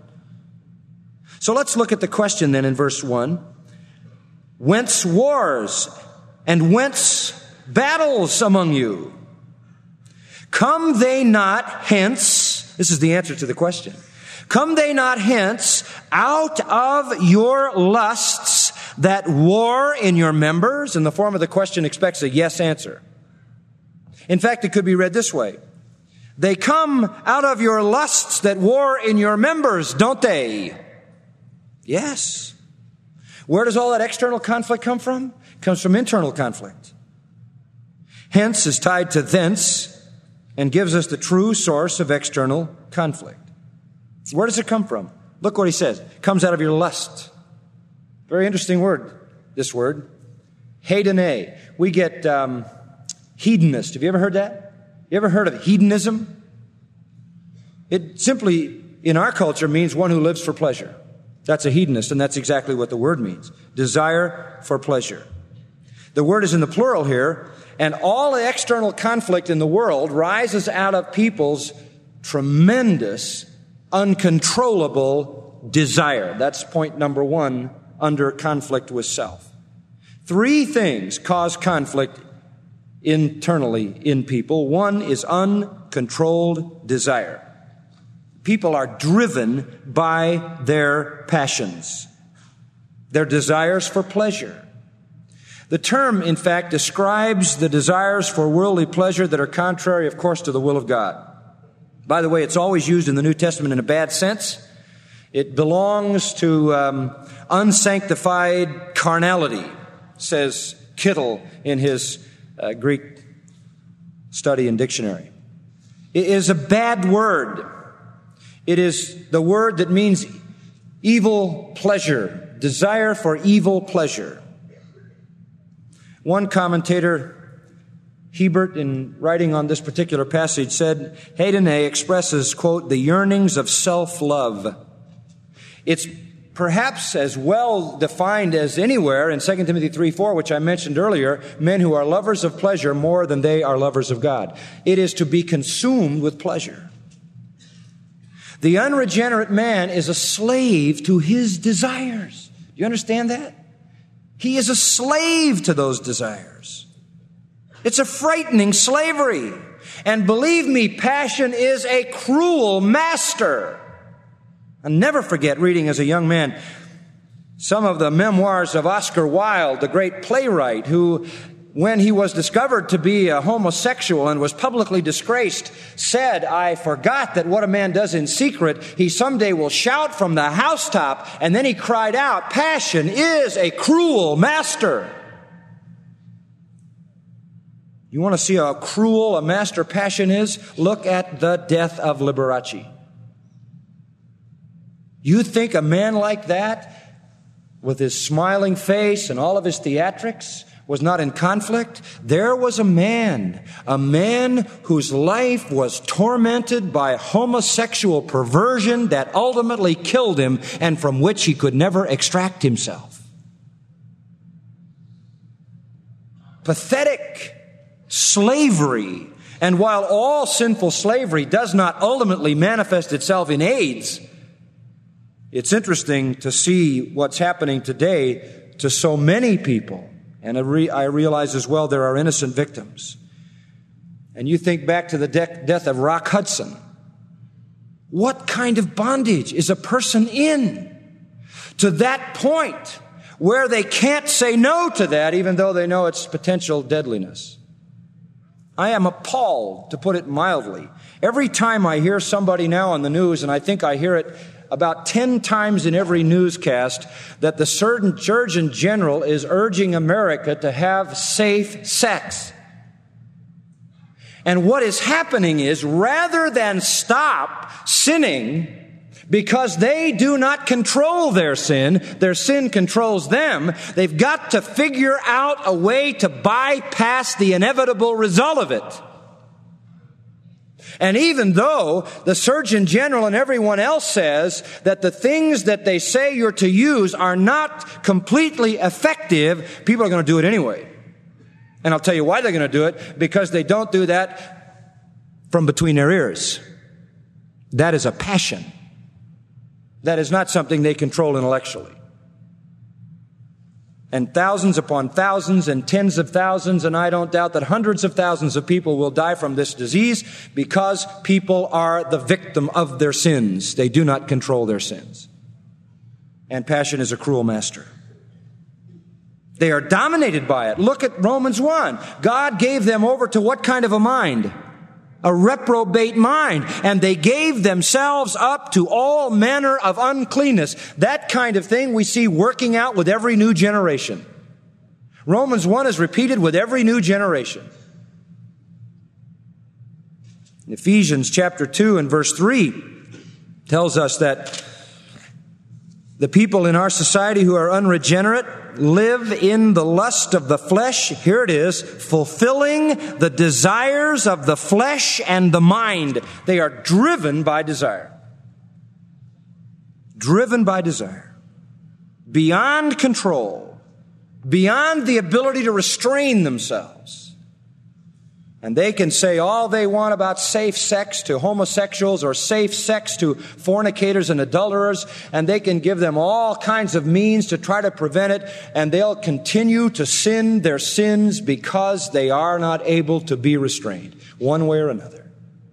So let's look at the question then in verse 1. Whence wars and whence battles among you? Come they not hence? This is the answer to the question. Come they not hence out of your lusts that war in your members? And the form of the question expects a yes answer. In fact, it could be read this way. They come out of your lusts that war in your members, don't they? Yes. Where does all that external conflict come from? It comes from internal conflict. Hence is tied to thence and gives us the true source of external conflict. Where does it come from? Look what he says. It comes out of your lust. Very interesting word, this word. Hedone. We get hedonist. Have you ever heard that? You ever heard of hedonism? It simply, in our culture, means one who lives for pleasure. That's a hedonist, and that's exactly what the word means. Desire for pleasure. The word is in the plural here, and all the external conflict in the world rises out of people's tremendous, uncontrollable desire. That's point number one under conflict with self. Three things cause conflict internally in people. One is uncontrolled desire. People are driven by their passions, their desires for pleasure. The term, in fact, describes the desires for worldly pleasure that are contrary, of course, to the will of God. By the way, it's always used in the New Testament in a bad sense. It belongs to unsanctified carnality, says Kittel in his Greek study and dictionary. is a bad word. It is the word that means evil pleasure, desire for evil pleasure. One commentator, Hebert, in writing on this particular passage, said, Hedone expresses, quote, the yearnings of self-love. It's perhaps as well defined as anywhere in 2 Timothy 3:4, which I mentioned earlier, men who are lovers of pleasure more than they are lovers of God. It is to be consumed with pleasure. The unregenerate man is a slave to his desires. Do you understand that? He is a slave to those desires. It's a frightening slavery. And believe me, passion is a cruel master. I'll never forget reading as a young man some of the memoirs of Oscar Wilde, the great playwright, who, when he was discovered to be a homosexual and was publicly disgraced, said, I forgot that what a man does in secret, he someday will shout from the housetop. And then he cried out, passion is a cruel master. You want to see how cruel a master passion is? Look at the death of Liberace. You think a man like that, with his smiling face and all of his theatrics, was not in conflict? There was a man whose life was tormented by homosexual perversion that ultimately killed him and from which he could never extract himself. Pathetic slavery. And while all sinful slavery does not ultimately manifest itself in AIDS, it's interesting to see what's happening today to so many people. And I realize as well there are innocent victims. And you think back to the death of Rock Hudson. What kind of bondage is a person in to that point where they can't say no to that even though they know its potential deadliness? I am appalled, to put it mildly. Every time I hear somebody now on the news, and I think I hear it about 10 times in every newscast, that the Surgeon General is urging America to have safe sex. And what is happening is, rather than stop sinning because they do not control their sin controls them, they've got to figure out a way to bypass the inevitable result of it. And even though the Surgeon General and everyone else says that the things that they say you're to use are not completely effective, people are going to do it anyway. And I'll tell you why they're going to do it, because they don't do that from between their ears. That is a passion. That is not something they control intellectually. And thousands upon thousands and tens of thousands, and I don't doubt that hundreds of thousands of people will die from this disease because people are the victim of their sins. They do not control their sins. And passion is a cruel master. They are dominated by it. Look at Romans 1. God gave them over to what kind of a mind? A reprobate mind. And they gave themselves up to all manner of uncleanness. That kind of thing we see working out with every new generation. Romans 1 is repeated with every new generation. Ephesians chapter 2 and verse 3 tells us that the people in our society who are unregenerate live in the lust of the flesh. Here it is, fulfilling the desires of the flesh and the mind. They are driven by desire. Driven by desire. Beyond control. Beyond the ability to restrain themselves. And they can say all they want about safe sex to homosexuals or safe sex to fornicators and adulterers, and they can give them all kinds of means to try to prevent it, and they'll continue to sin their sins because they are not able to be restrained, one way or another.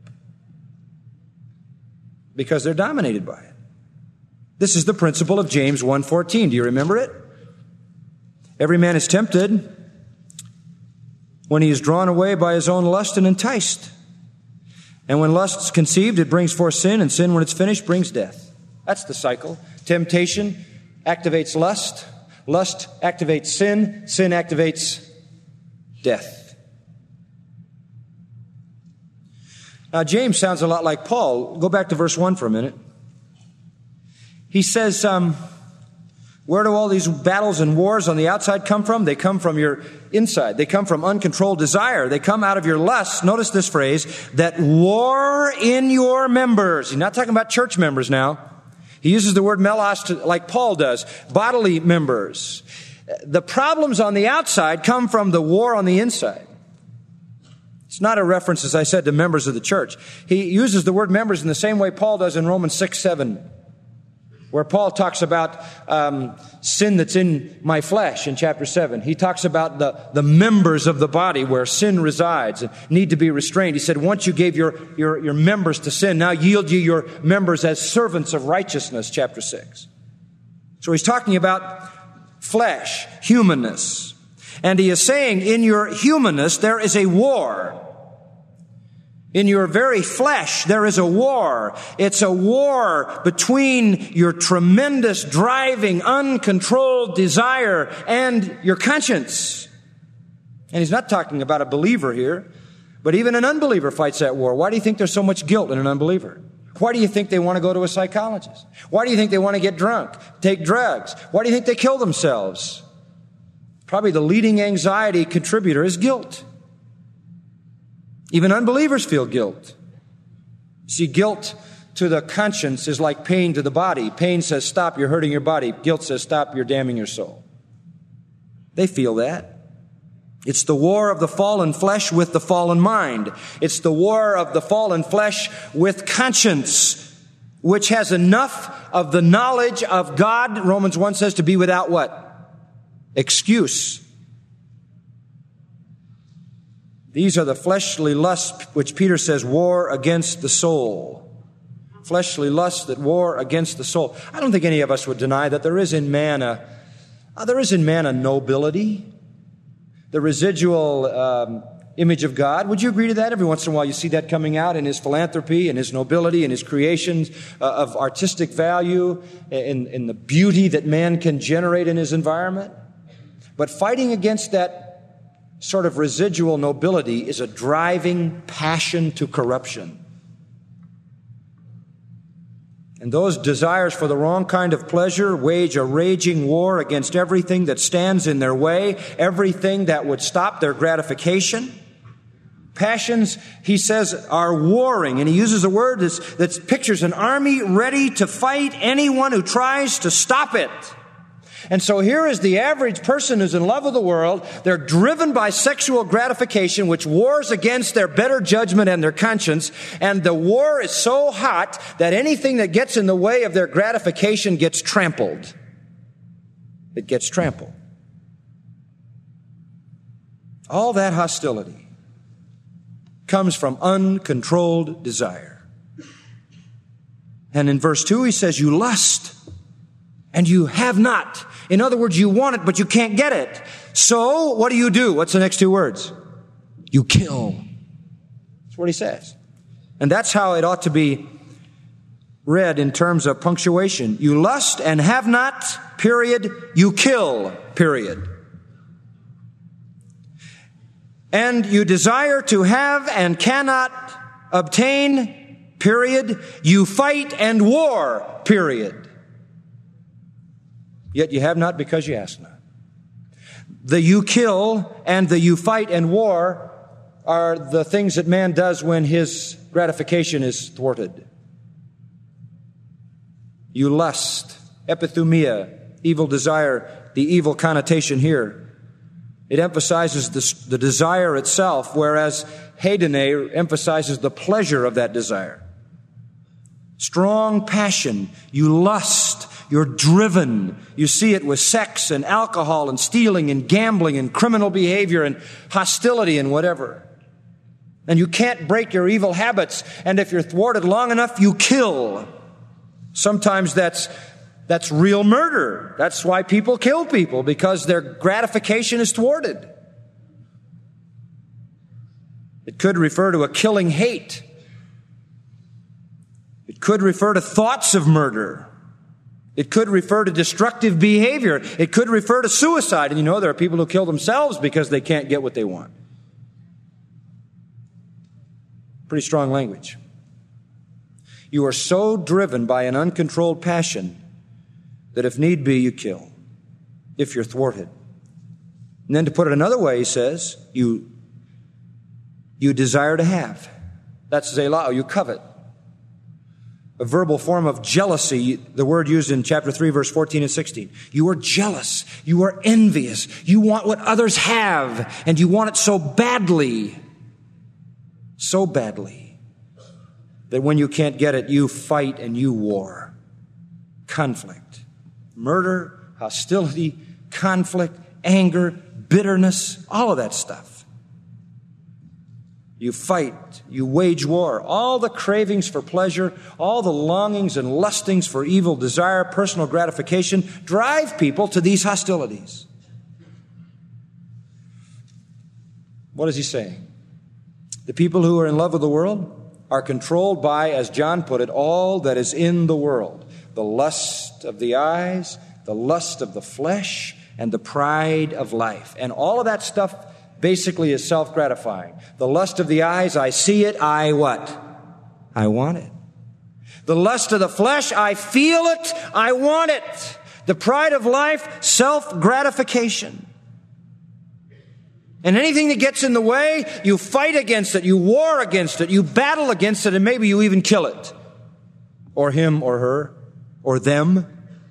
Because they're dominated by it. This is the principle of James 1:14. Do you remember it? Every man is tempted when he is drawn away by his own lust and enticed. And when lust is conceived, it brings forth sin, and sin, when it's finished, brings death. That's the cycle. Temptation activates lust. Lust activates sin. Sin activates death. Now, James sounds a lot like Paul. Go back to verse 1 for a minute. He says, where do all these battles and wars on the outside come from? They come from your inside. They come from uncontrolled desire. They come out of your lust. Notice this phrase, that war in your members. He's not talking about church members now. He uses the word melos like Paul does, bodily members. The problems on the outside come from the war on the inside. It's not a reference, as I said, to members of the church. He uses the word members in the same way Paul does in Romans 6:7, where Paul talks about sin that's in my flesh in chapter 7. He talks about the members of the body where sin resides and need to be restrained. He said, once you gave your members to sin, now yield you your members as servants of righteousness, chapter 6. So he's talking about flesh, humanness. And he is saying, in your humanness, there is a war. In your very flesh, there is a war. It's a war between your tremendous, driving, uncontrolled desire and your conscience. And he's not talking about a believer here, but even an unbeliever fights that war. Why do you think there's so much guilt in an unbeliever? Why do you think they want to go to a psychologist? Why do you think they want to get drunk, take drugs? Why do you think they kill themselves? Probably the leading anxiety contributor is guilt. Even unbelievers feel guilt. See, guilt to the conscience is like pain to the body. Pain says, stop, you're hurting your body. Guilt says, stop, you're damning your soul. They feel that. It's the war of the fallen flesh with the fallen mind. It's the war of the fallen flesh with conscience, which has enough of the knowledge of God, Romans 1 says, to be without what? Excuse. These are the fleshly lusts which Peter says war against the soul. Fleshly lusts that war against the soul. I don't think any of us would deny that there is in man a nobility, the residual image of God. Would you agree to that? Every once in a while you see that coming out in his philanthropy and his nobility and his creations of artistic value, in the beauty that man can generate in his environment. But fighting against that sort of residual nobility is a driving passion to corruption. And those desires for the wrong kind of pleasure wage a raging war against everything that stands in their way, everything that would stop their gratification. Passions, he says, are warring. And he uses a word that pictures an army ready to fight anyone who tries to stop it. And so here is the average person who's in love with the world. They're driven by sexual gratification, which wars against their better judgment and their conscience. And the war is so hot that anything that gets in the way of their gratification gets trampled. It gets trampled. All that hostility comes from uncontrolled desire. And in verse 2, he says, you lust and you have not. In other words, you want it, but you can't get it. So what do? What's the next two words? You kill. That's what he says. And that's how it ought to be read in terms of punctuation. You lust and have not, period. You kill, period. And you desire to have and cannot obtain, period. You fight and war, period. Yet you have not because you ask not. The you kill and the you fight and war are the things that man does when his gratification is thwarted. You lust, epithumia, evil desire, the evil connotation here. It emphasizes the desire itself, whereas hedone emphasizes the pleasure of that desire. Strong passion, you lust. You're driven. You see it with sex and alcohol and stealing and gambling and criminal behavior and hostility and whatever. And you can't break your evil habits. And if you're thwarted long enough, you kill. Sometimes that's real murder. That's why people kill people, because their gratification is thwarted. It could refer to a killing hate. It could refer to thoughts of murder. It could refer to destructive behavior. It could refer to suicide. And you know, there are people who kill themselves because they can't get what they want. Pretty strong language. You are so driven by an uncontrolled passion that if need be, you kill, if you're thwarted. And then to put it another way, he says, you desire to have. That's zelao, you covet. A verbal form of jealousy, the word used in chapter 3, verse 14 and 16. You are jealous. You are envious. You want what others have, and you want it so badly, that when you can't get it, you fight and you war. Conflict. Murder, hostility, conflict, anger, bitterness, all of that stuff. You fight, you wage war. All the cravings for pleasure, all the longings and lustings for evil desire, personal gratification, drive people to these hostilities. What is he saying? The people who are in love with the world are controlled by, as John put it, all that is in the world. The lust of the eyes, the lust of the flesh, and the pride of life. And all of that stuff basically is self-gratifying. The lust of the eyes, I see it, I what? I want it. The lust of the flesh, I feel it, I want it. The pride of life, self-gratification. And anything that gets in the way, you fight against it, you war against it, you battle against it, and maybe you even kill it. Or him or her, or them.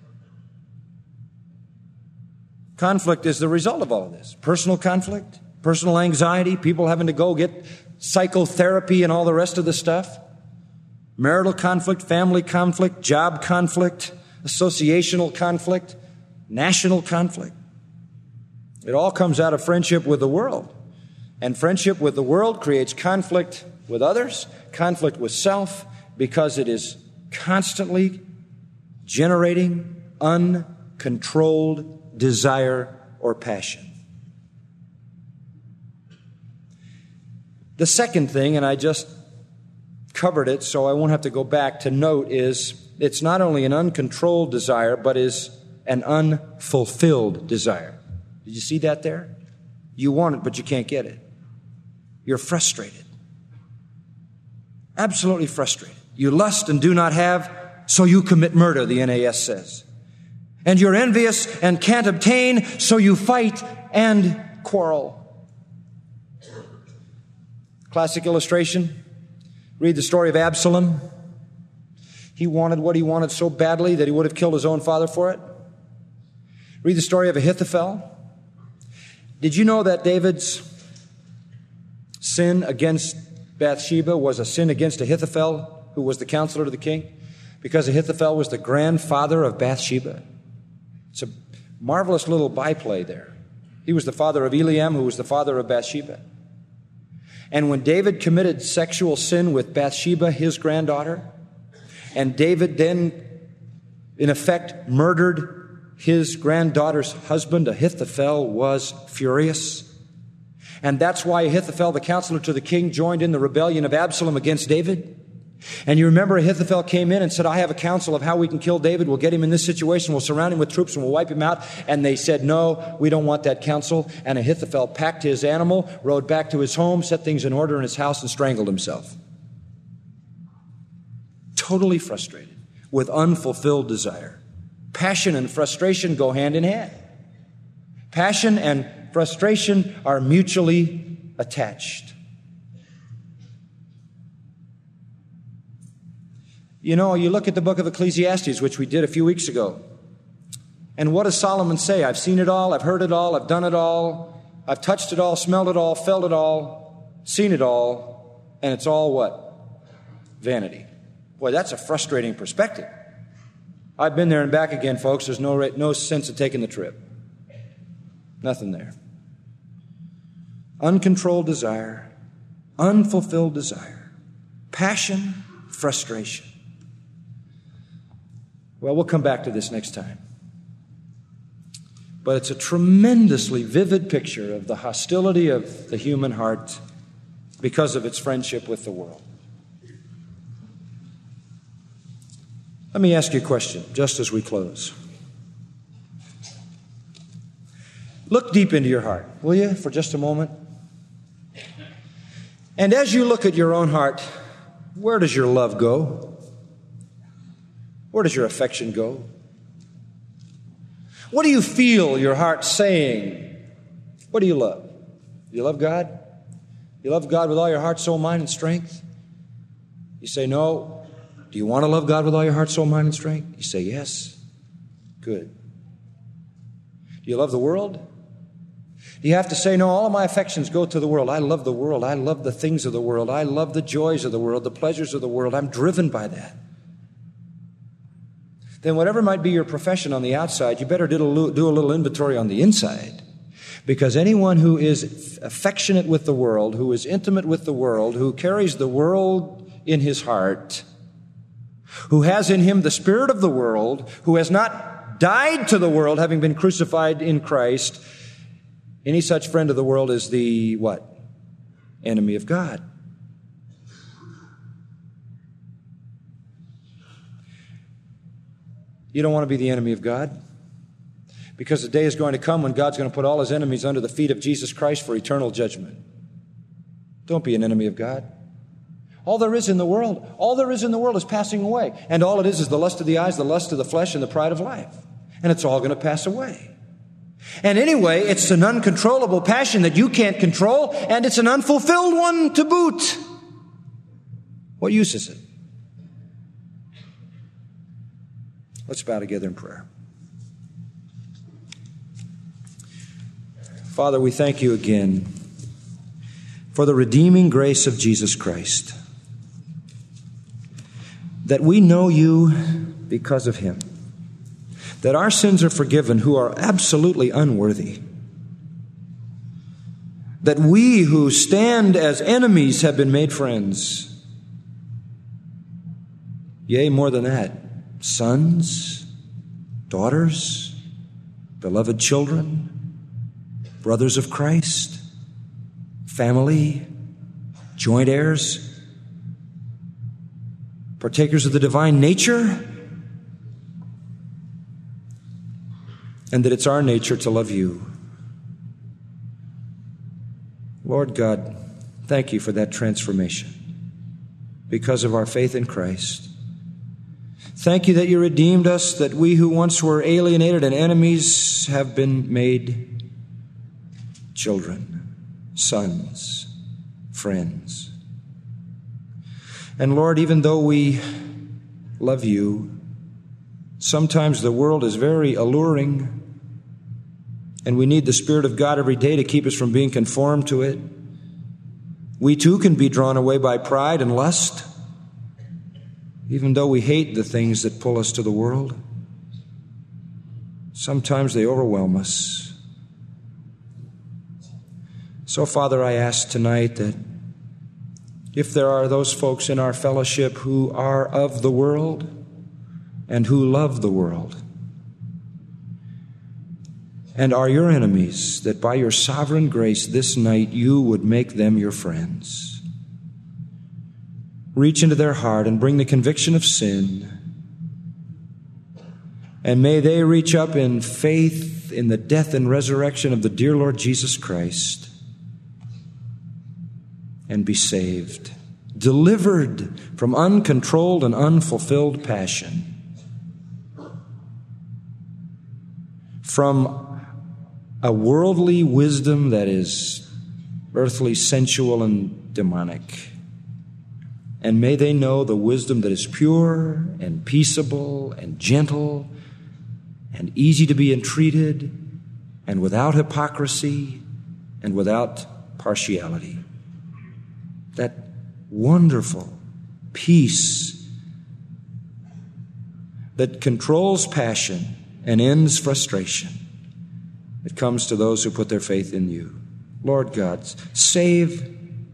Conflict is the result of all of this. Personal conflict, personal anxiety, people having to go get psychotherapy and all the rest of the stuff. Marital conflict, family conflict, job conflict, associational conflict, national conflict. It all comes out of friendship with the world. And friendship with the world creates conflict with others, conflict with self, because it is constantly generating uncontrolled desire or passion. The second thing, and I just covered it so I won't have to go back to note, is it's not only an uncontrolled desire, but is an unfulfilled desire. Did you see that there? You want it, but you can't get it. You're frustrated. Absolutely frustrated. You lust and do not have, so you commit murder, the NAS says. And you're envious and can't obtain, so you fight and quarrel. Classic illustration. Read the story of Absalom. He wanted what he wanted so badly that he would have killed his own father for it. Read the story of Ahithophel. Did you know that David's sin against Bathsheba was a sin against Ahithophel, who was the counselor to the king? Because Ahithophel was the grandfather of Bathsheba. It's a marvelous little byplay there. He was the father of Eliam, who was the father of Bathsheba. And when David committed sexual sin with Bathsheba, his granddaughter, and David then, in effect, murdered his granddaughter's husband, Ahithophel was furious. And that's why Ahithophel, the counselor to the king, joined in the rebellion of Absalom against David. And you remember Ahithophel came in and said, I have a counsel of how we can kill David. We'll get him in this situation. We'll surround him with troops and we'll wipe him out. And they said, no, we don't want that counsel. And Ahithophel packed his animal, rode back to his home, set things in order in his house, and strangled himself. Totally frustrated with unfulfilled desire. Passion and frustration go hand in hand. Passion and frustration are mutually attached. You know, you look at the book of Ecclesiastes, which we did a few weeks ago, and what does Solomon say? I've seen it all, I've heard it all, I've done it all, I've touched it all, smelled it all, felt it all, seen it all, and it's all what? Vanity. Boy, that's a frustrating perspective. I've been there and back again, folks. There's no sense of taking the trip. Nothing there. Uncontrolled desire, unfulfilled desire, passion, frustration. Well, we'll come back to this next time. But it's a tremendously vivid picture of the hostility of the human heart because of its friendship with the world. Let me ask you a question just as we close. Look deep into your heart, will you, for just a moment? And as you look at your own heart, where does your love go? Where does your affection go? What do you feel your heart saying? What do you love? Do you love God? You love God with all your heart, soul, mind, and strength? You say no. Do you want to love God with all your heart, soul, mind, and strength? You say yes. Good. Do you love the world? Do you have to say, no, all of my affections go to the world. I love the world. I love the things of the world. I love the joys of the world, the pleasures of the world. I'm driven by that. Then whatever might be your profession on the outside, you better do a little inventory on the inside. Because anyone who is affectionate with the world, who is intimate with the world, who carries the world in his heart, who has in him the spirit of the world, who has not died to the world, having been crucified in Christ, any such friend of the world is the what? Enemy of God. You don't want to be the enemy of God, because the day is going to come when God's going to put all his enemies under the feet of Jesus Christ for eternal judgment. Don't be an enemy of God. All there is in the world is passing away. And all it is the lust of the eyes, the lust of the flesh, and the pride of life. And it's all going to pass away. And anyway, it's an uncontrollable passion that you can't control, and it's an unfulfilled one to boot. What use is it? Let's bow together in prayer. Father, we thank you again for the redeeming grace of Jesus Christ, that we know you because of him, that our sins are forgiven who are absolutely unworthy, that we who stand as enemies have been made friends. Yea, more than that, sons, daughters, beloved children, brothers of Christ, family, joint heirs, partakers of the divine nature, and that it's our nature to love you. Lord God, thank you for that transformation because of our faith in Christ. Thank you that you redeemed us, that we who once were alienated and enemies have been made children, sons, friends. And Lord, even though we love you, sometimes the world is very alluring, and we need the Spirit of God every day to keep us from being conformed to it. We too can be drawn away by pride and lust, even though we hate the things that pull us to the world. Sometimes they overwhelm us. So, Father, I ask tonight that if there are those folks in our fellowship who are of the world and who love the world and are your enemies, that by your sovereign grace this night you would make them your friends. Reach into their heart and bring the conviction of sin. And may they reach up in faith in the death and resurrection of the dear Lord Jesus Christ and be saved, delivered from uncontrolled and unfulfilled passion, from a worldly wisdom that is earthly, sensual, and demonic. And may they know the wisdom that is pure and peaceable and gentle and easy to be entreated and without hypocrisy and without partiality. That wonderful peace that controls passion and ends frustration that comes to those who put their faith in you. Lord God, save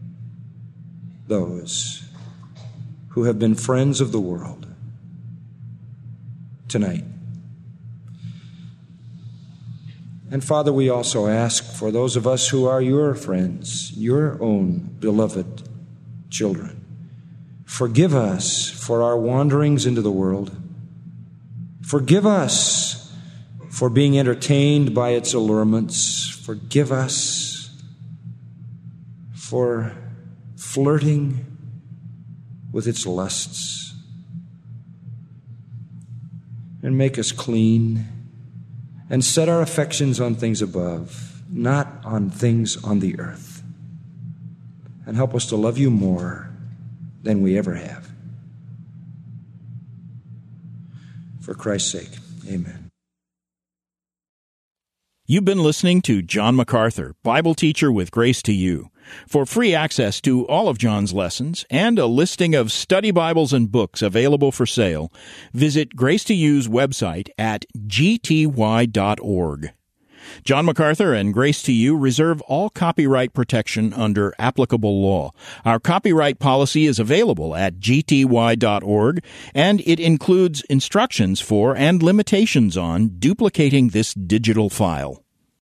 those who have been friends of the world tonight. And Father, we also ask for those of us who are your friends, your own beloved children. Forgive us for our wanderings into the world. Forgive us for being entertained by its allurements. Forgive us for flirting with its lusts, and make us clean and set our affections on things above, not on things on the earth, and help us to love you more than we ever have. For Christ's sake, amen. You've been listening to John MacArthur, Bible teacher with Grace to You. For free access to all of John's lessons and a listing of study Bibles and books available for sale, visit Grace to You's website at gty.org. John MacArthur and Grace to You reserve all copyright protection under applicable law. Our copyright policy is available at gty.org, and it includes instructions for and limitations on duplicating this digital file.